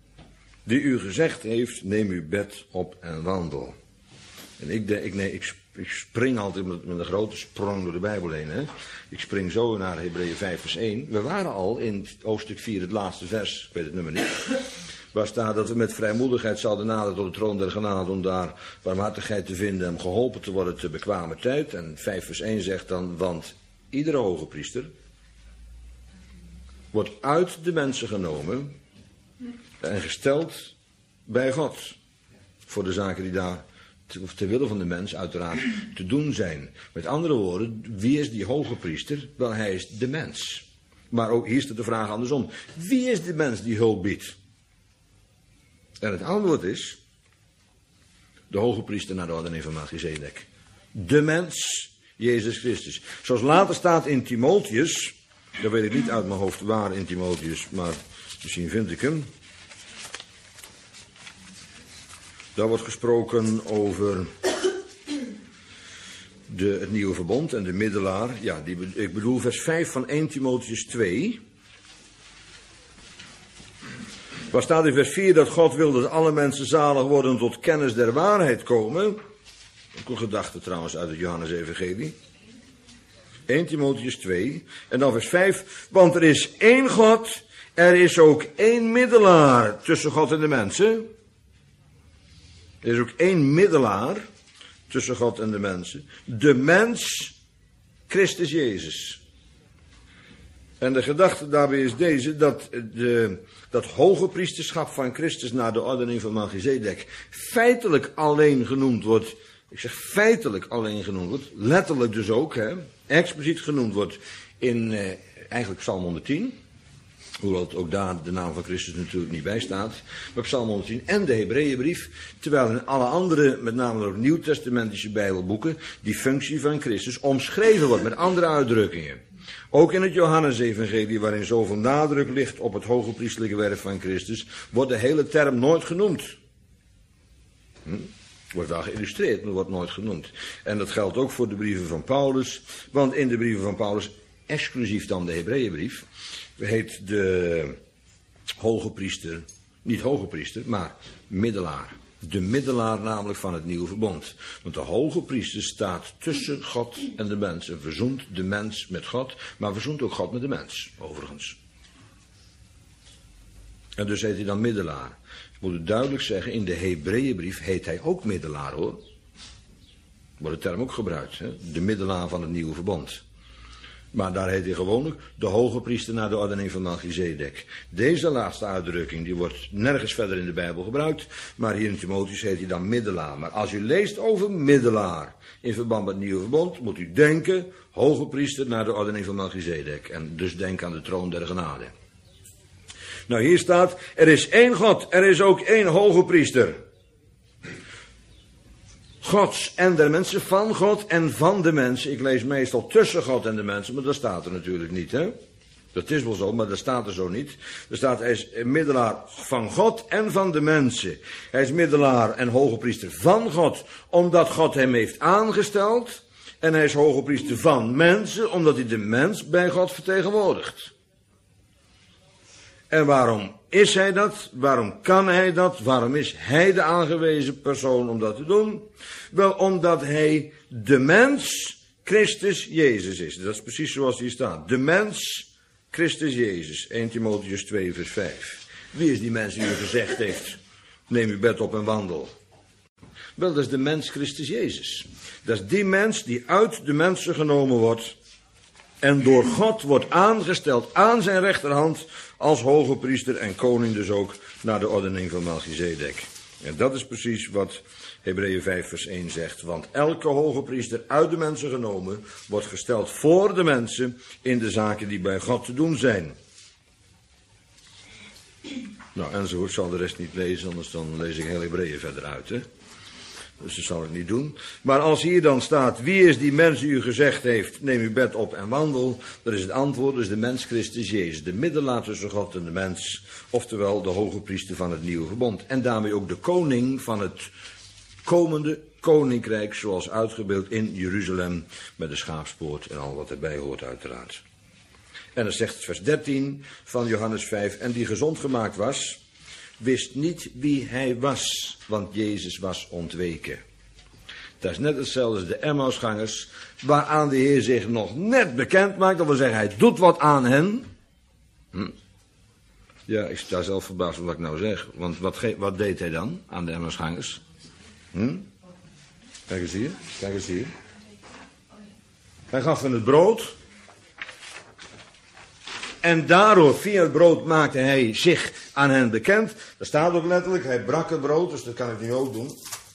die u gezegd heeft, neem uw bed op en wandel? En ik Ik spring altijd met een grote sprong door de Bijbel heen. Hè? Ik spring zo naar Hebreeën 5 vers 1. We waren al in hoofdstuk 4, het laatste vers, ik weet het nummer niet. Waar staat dat we met vrijmoedigheid zouden naderen tot de troon der genade om daar barmhartigheid te vinden en geholpen te worden te bekwame tijd. En 5 vers 1 zegt dan, want iedere hoge priester wordt uit de mensen genomen en gesteld bij God. Voor de zaken die daar ter wille van de mens uiteraard te doen zijn. Met andere woorden, wie is die hoge priester? Wel, hij is de mens. Maar ook hier staat de vraag andersom. Wie is de mens die hulp biedt? En het antwoord is de hoge priester naar de ordening van Melchizedek. De mens, Jezus Christus. Zoals later staat in Timotheus, dat weet ik niet uit mijn hoofd waar in Timotheus, maar misschien vind ik hem. Daar wordt gesproken over het nieuwe verbond en de middelaar. Ja, ik bedoel vers 5 van 1 Timotheus 2. Waar staat in vers 4 dat God wil dat alle mensen zalig worden tot kennis der waarheid komen. Ook een gedachte trouwens uit het Johannes-evangelie. 1 Timotheus 2. En dan vers 5. Want er is één God, er is ook één middelaar tussen God en de mensen. Er is ook één middelaar tussen God en de mensen. De mens, Christus Jezus. En de gedachte daarbij is deze, dat hoge priesterschap van Christus naar de ordening van Melchizedek feitelijk alleen genoemd wordt. Ik zeg feitelijk alleen genoemd wordt, letterlijk dus ook, expliciet genoemd wordt in eigenlijk Psalm 110. Hoewel het ook daar de naam van Christus natuurlijk niet bij staat. Maar Psalm 110 en de Hebreeënbrief. Terwijl in alle andere, met name ook nieuwtestamentische Bijbelboeken, die functie van Christus omschreven wordt met andere uitdrukkingen. Ook in het Johannes-evangelie, waarin zoveel nadruk ligt op het hogepriestelijke werk van Christus, wordt de hele term nooit genoemd. Wordt wel geïllustreerd, maar wordt nooit genoemd. En dat geldt ook voor de brieven van Paulus. Want in de brieven van Paulus, exclusief dan de Hebreeënbrief, heet de hoge priester, niet hoge priester, maar middelaar. De middelaar namelijk van het nieuwe verbond. Want de hoge priester staat tussen God en de mens. En verzoent de mens met God, maar verzoent ook God met de mens, overigens. En dus heet hij dan middelaar. Ik moet het duidelijk zeggen, in de Hebreeënbrief heet hij ook middelaar, hoor. Wordt de term ook gebruikt, hè? De middelaar van het nieuwe verbond. Maar daar heet hij gewoonlijk de hoge priester naar de ordening van Melchizedek. Deze laatste uitdrukking die wordt nergens verder in de Bijbel gebruikt. Maar hier in Timotheus heet hij dan middelaar. Maar als u leest over middelaar in verband met het nieuwe verbond, moet u denken hoge priester naar de ordening van Melchizedek. En dus denk aan de troon der genade. Nou, hier staat, er is één God, er is ook één hoge priester. Gods en der mensen, van God en van de mensen. Ik lees meestal tussen God en de mensen, maar dat staat er natuurlijk niet, hè. Dat is wel zo, maar dat staat er zo niet. Er staat, hij is middelaar van God en van de mensen. Hij is middelaar en hoge priester van God, omdat God hem heeft aangesteld. En hij is hoge priester van mensen, omdat hij de mens bij God vertegenwoordigt. En waarom is hij dat? Waarom kan hij dat? Waarom is hij de aangewezen persoon om dat te doen? Wel, omdat hij de mens Christus Jezus is. Dat is precies zoals hier staat. De mens Christus Jezus. 1 Timotheus 2 vers 5. Wie is die mens die u gezegd heeft, neem uw bed op en wandel? Wel, dat is de mens Christus Jezus. Dat is die mens die uit de mensen genomen wordt en door God wordt aangesteld aan zijn rechterhand als hoge priester en koning dus ook naar de ordening van Melchizedek. En dat is precies wat Hebreeën 5 vers 1 zegt. Want elke hoge priester uit de mensen genomen wordt gesteld voor de mensen in de zaken die bij God te doen zijn. Nou, enzovoort. Ik zal de rest niet lezen, anders dan lees ik heel Hebreeën verder uit, hè. Dus dat zal ik niet doen. Maar als hier dan staat, wie is die mens die u gezegd heeft, neem uw bed op en wandel. Dat is het antwoord, dus de mens Christus Jezus. De middelaar tussen God en de mens. Oftewel de hoge priester van het nieuwe verbond. En daarmee ook de koning van het komende koninkrijk, zoals uitgebeeld in Jeruzalem. Met de schaapspoort en al wat erbij hoort uiteraard. En dan zegt vers 13 van Johannes 5. En die gezond gemaakt was, wist niet wie hij was, want Jezus was ontweken. Dat is net hetzelfde als de Emmausgangers, waaraan de Heer zich nog net bekend maakt. Dat wil zeggen, hij doet wat aan hen. Ja, ik sta zelf verbaasd van wat ik nou zeg. Want wat deed hij dan aan de Emmausgangers? Kijk eens hier, kijk eens hier. Hij gaf hen het brood. En daardoor, via het brood, maakte hij zich aan hen bekend. Daar staat ook letterlijk, hij brak het brood, dus dat kan ik nu ook doen.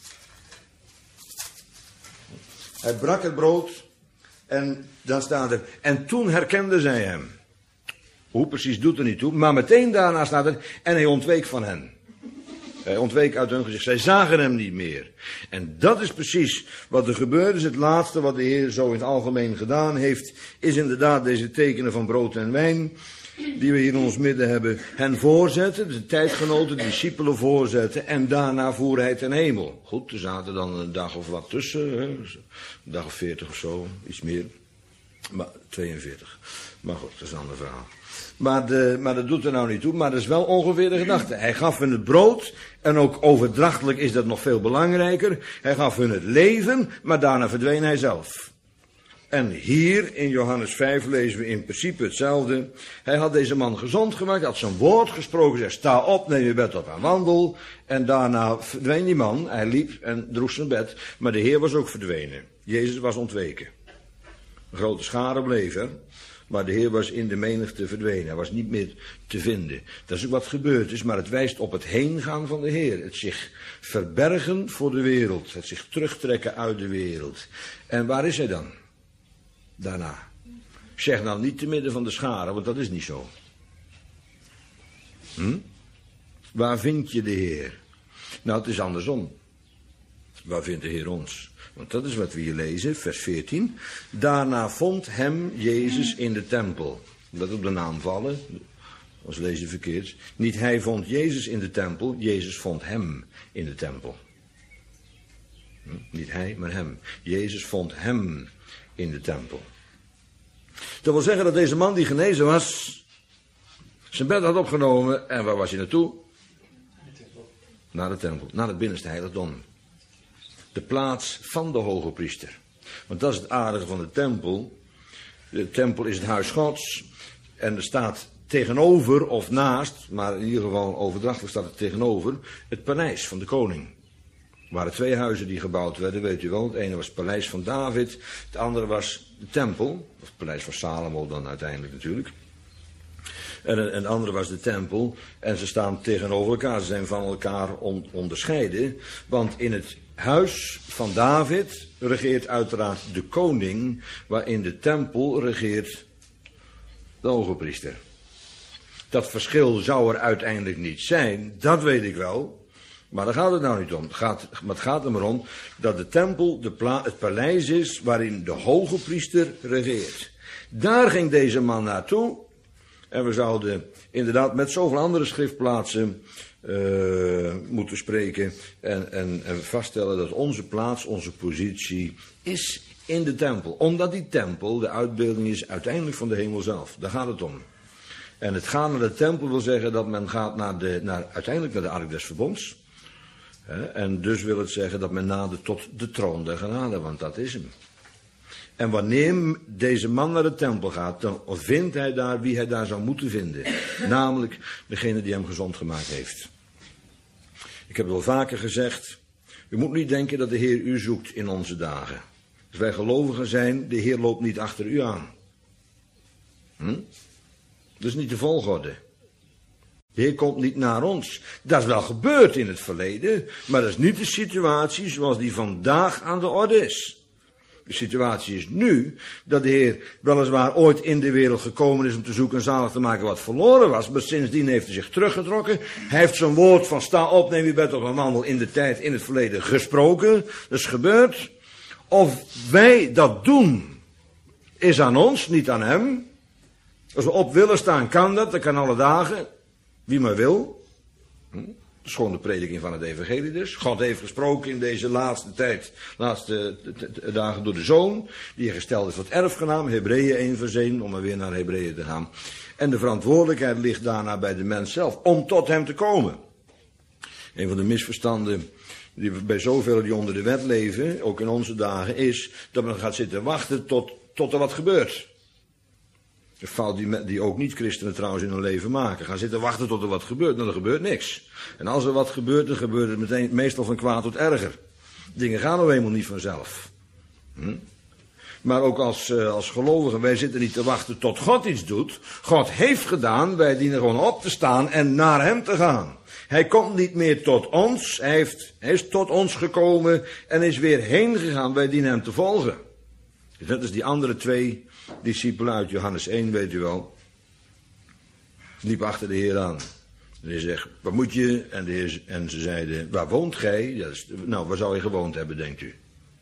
Hij brak het brood en dan staat er, en toen herkenden zij hem. Hoe precies doet er niet toe, maar meteen daarna staat er, en hij ontweek van hen. Hij ontweek uit hun gezicht, zij zagen hem niet meer. En dat is precies wat er gebeurt, is het laatste wat de Heer zo in het algemeen gedaan heeft, is inderdaad deze tekenen van brood en wijn, die we hier in ons midden hebben, hen voorzetten, de tijdgenoten, de discipelen voorzetten, en daarna voer hij ten hemel. Goed, er zaten dan een dag of wat tussen, hè? Een dag of 40 of zo, iets meer, maar 42. Maar goed, dat is een ander verhaal. Maar dat doet er nou niet toe, maar dat is wel ongeveer de gedachte. Hij gaf hun het brood, en ook overdrachtelijk is dat nog veel belangrijker. Hij gaf hun het leven, maar daarna verdween hij zelf. En hier in Johannes 5 lezen we in principe hetzelfde. Hij had deze man gezond gemaakt, had zijn woord gesproken, zei sta op, neem je bed op en wandel. En daarna verdween die man, hij liep en droeg zijn bed, maar de Heer was ook verdwenen. Jezus was ontweken. Een grote schare bleef er. Maar de Heer was in de menigte verdwenen. Hij was niet meer te vinden. Dat is ook wat gebeurd is, maar het wijst op het heengaan van de Heer. Het zich verbergen voor de wereld. Het zich terugtrekken uit de wereld. En waar is hij dan? Daarna. Zeg nou niet te midden van de scharen, want dat is niet zo. Waar vind je de Heer? Nou, het is andersom. Waar vindt de Heer ons? Want dat is wat we hier lezen, vers 14. Daarna vond hem Jezus in de tempel. Dat op de naam vallen, als lezen verkeerd. Niet hij vond Jezus in de tempel, Jezus vond hem in de tempel. Niet hij, maar hem. Jezus vond hem in de tempel. Dat wil zeggen dat deze man die genezen was, zijn bed had opgenomen. En waar was hij naartoe? Naar de tempel, naar het binnenste heiligdom. De plaats van de hoge priester. Want dat is het aardige van de tempel. De tempel is het huis Gods. En er staat tegenover of naast, maar in ieder geval overdrachtelijk staat het tegenover, het paleis van de koning. Er waren 2 huizen die gebouwd werden, weet u wel. Het ene was het paleis van David, het andere was de tempel. Of het paleis van Salomo dan uiteindelijk natuurlijk. En het andere was de tempel. En ze staan tegenover elkaar, ze zijn van elkaar onderscheiden. Want in het huis van David regeert uiteraard de koning, waar in de tempel regeert de hogepriester. Dat verschil zou er uiteindelijk niet zijn, dat weet ik wel. Maar daar gaat het nou niet om. Het gaat er maar om dat de tempel het paleis is waarin de hogepriester regeert. Daar ging deze man naartoe. En we zouden inderdaad met zoveel andere schriftplaatsen moeten spreken en vaststellen dat onze plaats, onze positie is in de tempel. Omdat die tempel de uitbeelding is uiteindelijk van de hemel zelf. Daar gaat het om. En het gaan naar de tempel wil zeggen dat men gaat uiteindelijk naar de ark des verbonds. En dus wil het zeggen dat men nadert tot de troon der genade, want dat is hem. En wanneer deze man naar de tempel gaat, dan vindt hij daar wie hij daar zou moeten vinden. Namelijk degene die hem gezond gemaakt heeft. Ik heb het wel vaker gezegd, u moet niet denken dat de Heer u zoekt in onze dagen. Als wij gelovigen zijn, de Heer loopt niet achter u aan. Dat is niet de volgorde. De Heer komt niet naar ons. Dat is wel gebeurd in het verleden, maar dat is niet de situatie zoals die vandaag aan de orde is. De situatie is nu dat de Heer weliswaar ooit in de wereld gekomen is om te zoeken en zalig te maken wat verloren was. Maar sindsdien heeft hij zich teruggetrokken. Hij heeft zijn woord van sta op, neem je bed op en wandel in de tijd, in het verleden gesproken. Dat is gebeurd. Of wij dat doen, is aan ons, niet aan hem. Als we op willen staan, kan dat kan alle dagen. Wie maar wil. Dat is gewoon de prediking van het evangelie dus. God heeft gesproken in deze laatste tijd, laatste dagen door de Zoon, die gesteld is tot erfgenaam, Hebreeën 1 vers 1, om maar weer naar Hebreeën te gaan. En de verantwoordelijkheid ligt daarna bij de mens zelf, om tot hem te komen. Een van de misverstanden die bij zoveel die onder de wet leven, ook in onze dagen, is dat men gaat zitten wachten tot er wat gebeurt. Een fout die ook niet-christenen trouwens in hun leven maken. Gaan zitten wachten tot er wat gebeurt, nou er gebeurt niks. En als er wat gebeurt, dan gebeurt het meestal van kwaad tot erger. Dingen gaan nou eenmaal niet vanzelf. Maar ook als gelovigen, wij zitten niet te wachten tot God iets doet. God heeft gedaan, wij dienen gewoon op te staan en naar hem te gaan. Hij komt niet meer tot ons, hij is tot ons gekomen en is weer heen gegaan, wij dienen hem te volgen. Dat is die andere 2 discipelen uit Johannes 1, weet u wel. Liepen achter de Heer aan. En hij zegt, waar moet je? En ze zeiden, waar woont gij? Nou, waar zou je gewoond hebben, denkt u?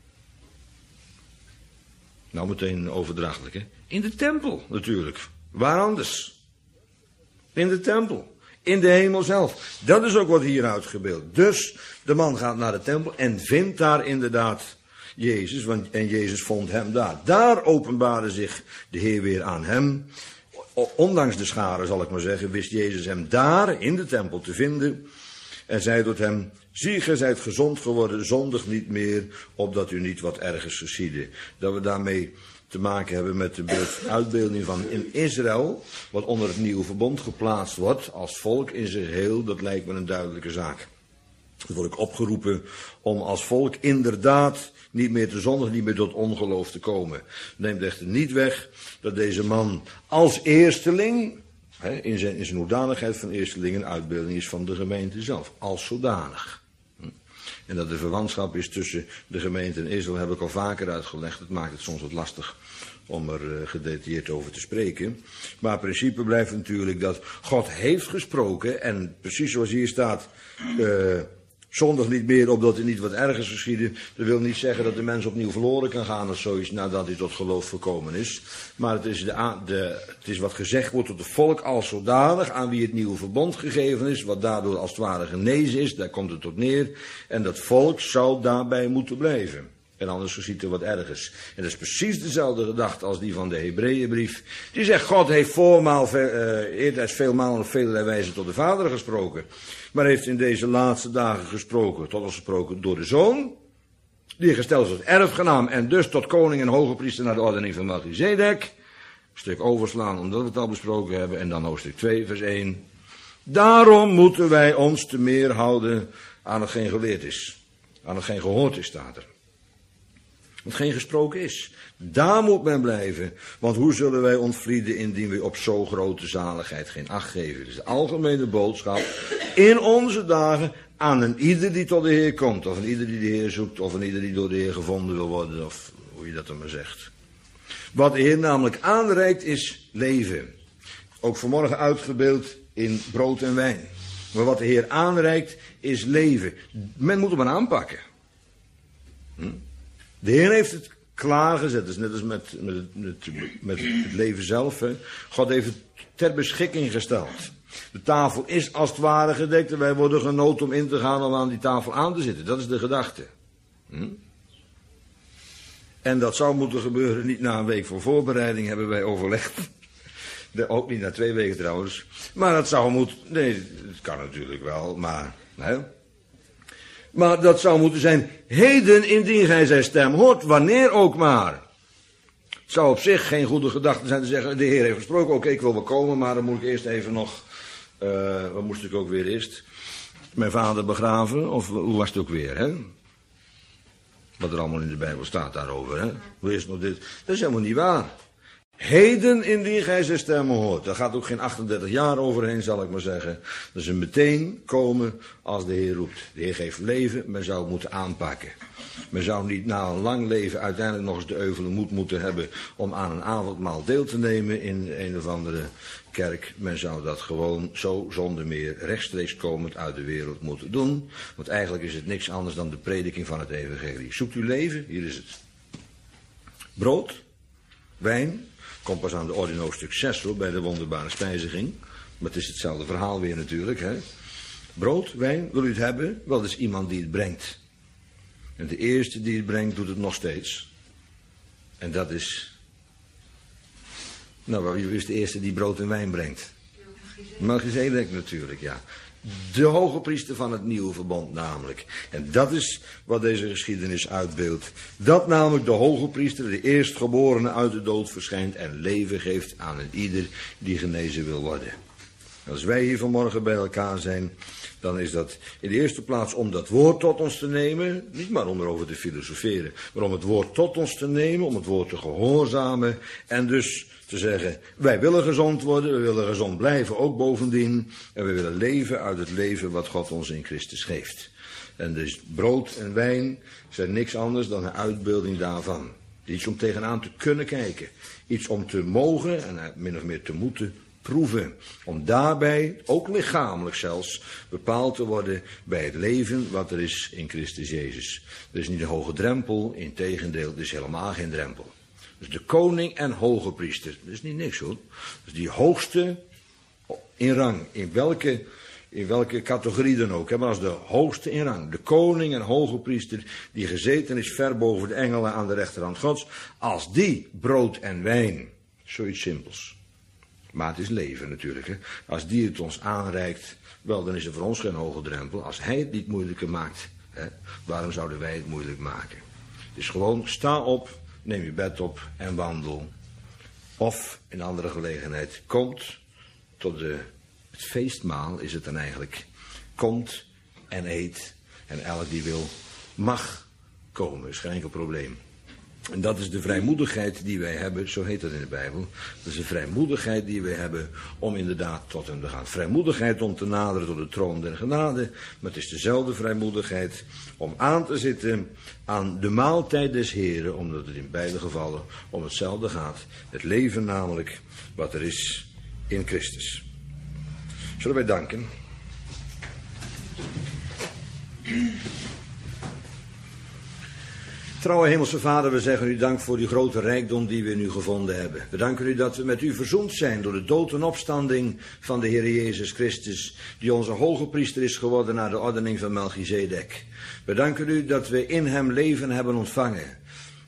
Nou, meteen overdrachtelijk, hè? In de tempel, natuurlijk. Waar anders? In de tempel. In de hemel zelf. Dat is ook wat hier uitgebeeld. Dus de man gaat naar de tempel en vindt daar inderdaad Jezus. En Jezus vond hem daar. Daar openbaarde zich de Heer weer aan hem. Ondanks de scharen, zal ik maar zeggen, wist Jezus hem daar in de tempel te vinden. En zei tot hem, zie, gij zijt gezond geworden, zondig niet meer, opdat u niet wat ergers geschiedde. Dat we daarmee te maken hebben met de uitbeelding van in Israël, wat onder het nieuwe verbond geplaatst wordt, als volk in zijn geheel, dat lijkt me een duidelijke zaak. Dan word ik opgeroepen om als volk inderdaad niet meer te zondigen, niet meer tot ongeloof te komen. Neemt echter niet weg dat deze man als eersteling, in zijn hoedanigheid van eersteling, een uitbeelding is van de gemeente zelf, als zodanig. En dat de verwantschap is tussen de gemeente en Israël heb ik al vaker uitgelegd. Het maakt het soms wat lastig om er gedetailleerd over te spreken. Maar het principe blijft natuurlijk dat God heeft gesproken. En precies zoals hier staat, zondig niet meer opdat er niet wat ergers geschiedde. Dat wil niet zeggen dat de mens opnieuw verloren kan gaan of zoiets nadat hij tot geloof gekomen is. Maar het is wat gezegd wordt tot het volk als zodanig aan wie het nieuwe verbond gegeven is. Wat daardoor als het ware genezen is, daar komt het tot neer. En dat volk zou daarbij moeten blijven. En anders geschiedt er wat ergers. En dat is precies dezelfde gedachte als die van de Hebreeënbrief. Die zegt, God heeft eerder veelmaal op vele wijzen tot de Vader gesproken. Maar heeft in deze laatste dagen gesproken, tot ons gesproken door de Zoon. Die gesteld is tot erfgenaam en dus tot koning en hoge priester naar de ordening van Melchizedek. Een stuk overslaan omdat we het al besproken hebben. En dan hoofdstuk 2 vers 1. Daarom moeten wij ons te meer houden aan hetgeen geleerd is. Aan hetgeen gehoord is, staat er. Hetgeen gesproken is. Daar moet men blijven. Want hoe zullen wij ontvlieden indien we op zo grote zaligheid geen acht geven? Dus de algemene boodschap in onze dagen aan een ieder die tot de Heer komt. Of een ieder die de Heer zoekt. Of een ieder die door de Heer gevonden wil worden. Of hoe je dat dan maar zegt. Wat de Heer namelijk aanreikt is leven. Ook vanmorgen uitgebeeld in brood en wijn. Maar wat de Heer aanreikt is leven. Men moet hem maar aanpakken. De Heer heeft het klaargezet. Dat is net als met het leven zelf. Hè. God heeft het ter beschikking gesteld. De tafel is als het ware gedekt en wij worden genood om in te gaan om aan die tafel aan te zitten. Dat is de gedachte. En dat zou moeten gebeuren niet na een week van voorbereiding, hebben wij overlegd. Ook niet na 2 weken trouwens. Maar dat zou moeten... Nee, het kan natuurlijk wel, maar... Hè. Maar dat zou moeten zijn, heden indien gij zijn stem hoort, wanneer ook maar. Het zou op zich geen goede gedachte zijn te zeggen, de Heer heeft gesproken, oké, ik wil wel komen, maar dan moet ik eerst even nog, wat moest ik ook weer eerst? Mijn vader begraven, of hoe was het ook weer, hè? Wat er allemaal in de Bijbel staat daarover, hè? Hoe is het nog dit? Dat is helemaal niet waar. Heden indien gij zijn stem hoort. Daar gaat ook geen 38 jaar overheen, zal ik maar zeggen. Dat is een meteen komen als de Heer roept. De Heer geeft leven, men zou het moeten aanpakken. Men zou niet na een lang leven uiteindelijk nog eens de euvele moed moeten hebben om aan een avondmaal deel te nemen in een of andere kerk. Men zou dat gewoon zo zonder meer rechtstreeks komend uit de wereld moeten doen. Want eigenlijk is het niks anders dan de prediking van het evangelie. Zoekt u leven? Hier is het. Brood, wijn. Komt pas aan de orde in hoofdstuk 6 hoor, bij de wonderbare spijziging. Maar het is hetzelfde verhaal weer natuurlijk. Hè? Brood, wijn, wil u het hebben? Wel, dat is iemand die het brengt. En de eerste die het brengt, doet het nog steeds. En dat is... Nou, wie is de eerste die brood en wijn brengt? Melchizedek natuurlijk, ja. De hoge priester van het nieuwe verbond namelijk. En dat is wat deze geschiedenis uitbeeldt. Dat namelijk de hoge priester, de eerstgeborene uit de dood verschijnt en leven geeft aan een ieder die genezen wil worden. Als wij hier vanmorgen bij elkaar zijn, dan is dat in de eerste plaats om dat woord tot ons te nemen. Niet maar om erover te filosoferen, maar om het woord tot ons te nemen, om het woord te gehoorzamen. En dus te zeggen, wij willen gezond worden, we willen gezond blijven, ook bovendien. En we willen leven uit het leven wat God ons in Christus geeft. En dus brood en wijn zijn niks anders dan een uitbeelding daarvan. Iets om tegenaan te kunnen kijken. Iets om te mogen en min of meer te moeten proeven. Om daarbij, ook lichamelijk zelfs, bepaald te worden bij het leven wat er is in Christus Jezus. Er is niet een hoge drempel, integendeel, er is helemaal geen drempel. Dus de koning en hoge priester, dat is niet niks hoor. Dus die hoogste in rang, in welke categorie dan ook, maar als de hoogste in rang. De koning en hoge priester die gezeten is ver boven de engelen aan de rechterhand Gods. Als die brood en wijn, zoiets simpels. Maar het is leven natuurlijk. Hè. Als die het ons aanreikt, wel dan is er voor ons geen hoge drempel. Als hij het niet moeilijker maakt, hè, waarom zouden wij het moeilijk maken? Dus gewoon sta op, neem je bed op en wandel. Of in andere gelegenheid, komt tot het feestmaal is het dan eigenlijk. Komt en eet en elk die wil mag komen, is geen enkel probleem. En dat is de vrijmoedigheid die wij hebben, zo heet dat in de Bijbel. Dat is de vrijmoedigheid die wij hebben om inderdaad tot hem te gaan. Vrijmoedigheid om te naderen tot de troon der genade. Maar het is dezelfde vrijmoedigheid om aan te zitten aan de maaltijd des Heren. Omdat het in beide gevallen om hetzelfde gaat. Het leven namelijk wat er is in Christus. Zullen wij danken? Trouwe Hemelse Vader, we zeggen u dank voor die grote rijkdom die we in u gevonden hebben. We danken u dat we met u verzoend zijn door de dood en opstanding van de Heer Jezus Christus, die onze hoge priester is geworden naar de ordening van Melchizedek. We danken u dat we in hem leven hebben ontvangen.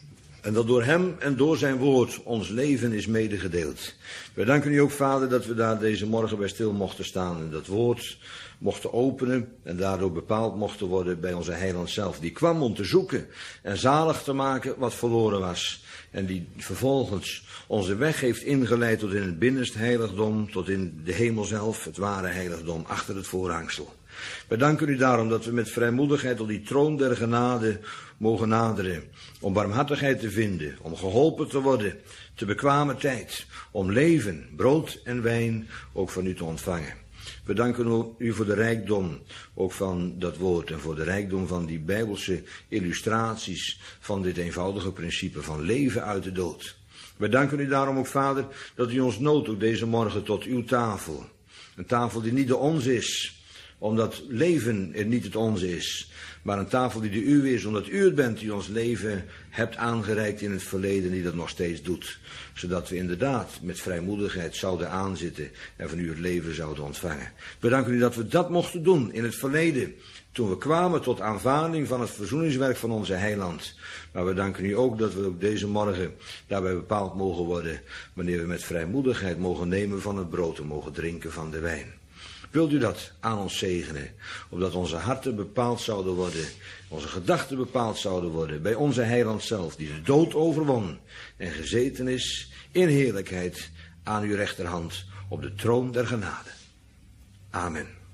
En dat door hem en door zijn woord ons leven is medegedeeld. We danken u ook, Vader, dat we daar deze morgen bij stil mochten staan en dat woord mochten openen en daardoor bepaald mochten worden bij onze heiland zelf. Die kwam om te zoeken en zalig te maken wat verloren was. En die vervolgens onze weg heeft ingeleid tot in het binnenste heiligdom, tot in de hemel zelf, het ware heiligdom, achter het voorhangsel. We danken u daarom dat we met vrijmoedigheid tot die troon der genade mogen naderen. Om barmhartigheid te vinden, om geholpen te worden, te bekwame tijd, om leven, brood en wijn ook van u te ontvangen. We danken u voor de rijkdom ook van dat woord en voor de rijkdom van die bijbelse illustraties van dit eenvoudige principe van leven uit de dood. We danken u daarom ook, Vader, dat u ons noodt ook deze morgen tot uw tafel. Een tafel die niet de onze is, omdat leven er niet het onze is, maar een tafel die de uwe is, omdat u het bent die ons leven hebt aangereikt in het verleden, die dat nog steeds doet. Zodat we inderdaad met vrijmoedigheid zouden aanzitten en van u het leven zouden ontvangen. We danken u dat we dat mochten doen in het verleden, toen we kwamen tot aanvaarding van het verzoeningswerk van onze heiland. Maar we danken u ook dat we ook deze morgen daarbij bepaald mogen worden, wanneer we met vrijmoedigheid mogen nemen van het brood en mogen drinken van de wijn. Wilt u dat aan ons zegenen, opdat onze harten bepaald zouden worden, onze gedachten bepaald zouden worden bij onze heiland zelf, die de dood overwon en gezeten is in heerlijkheid aan uw rechterhand op de troon der genade. Amen.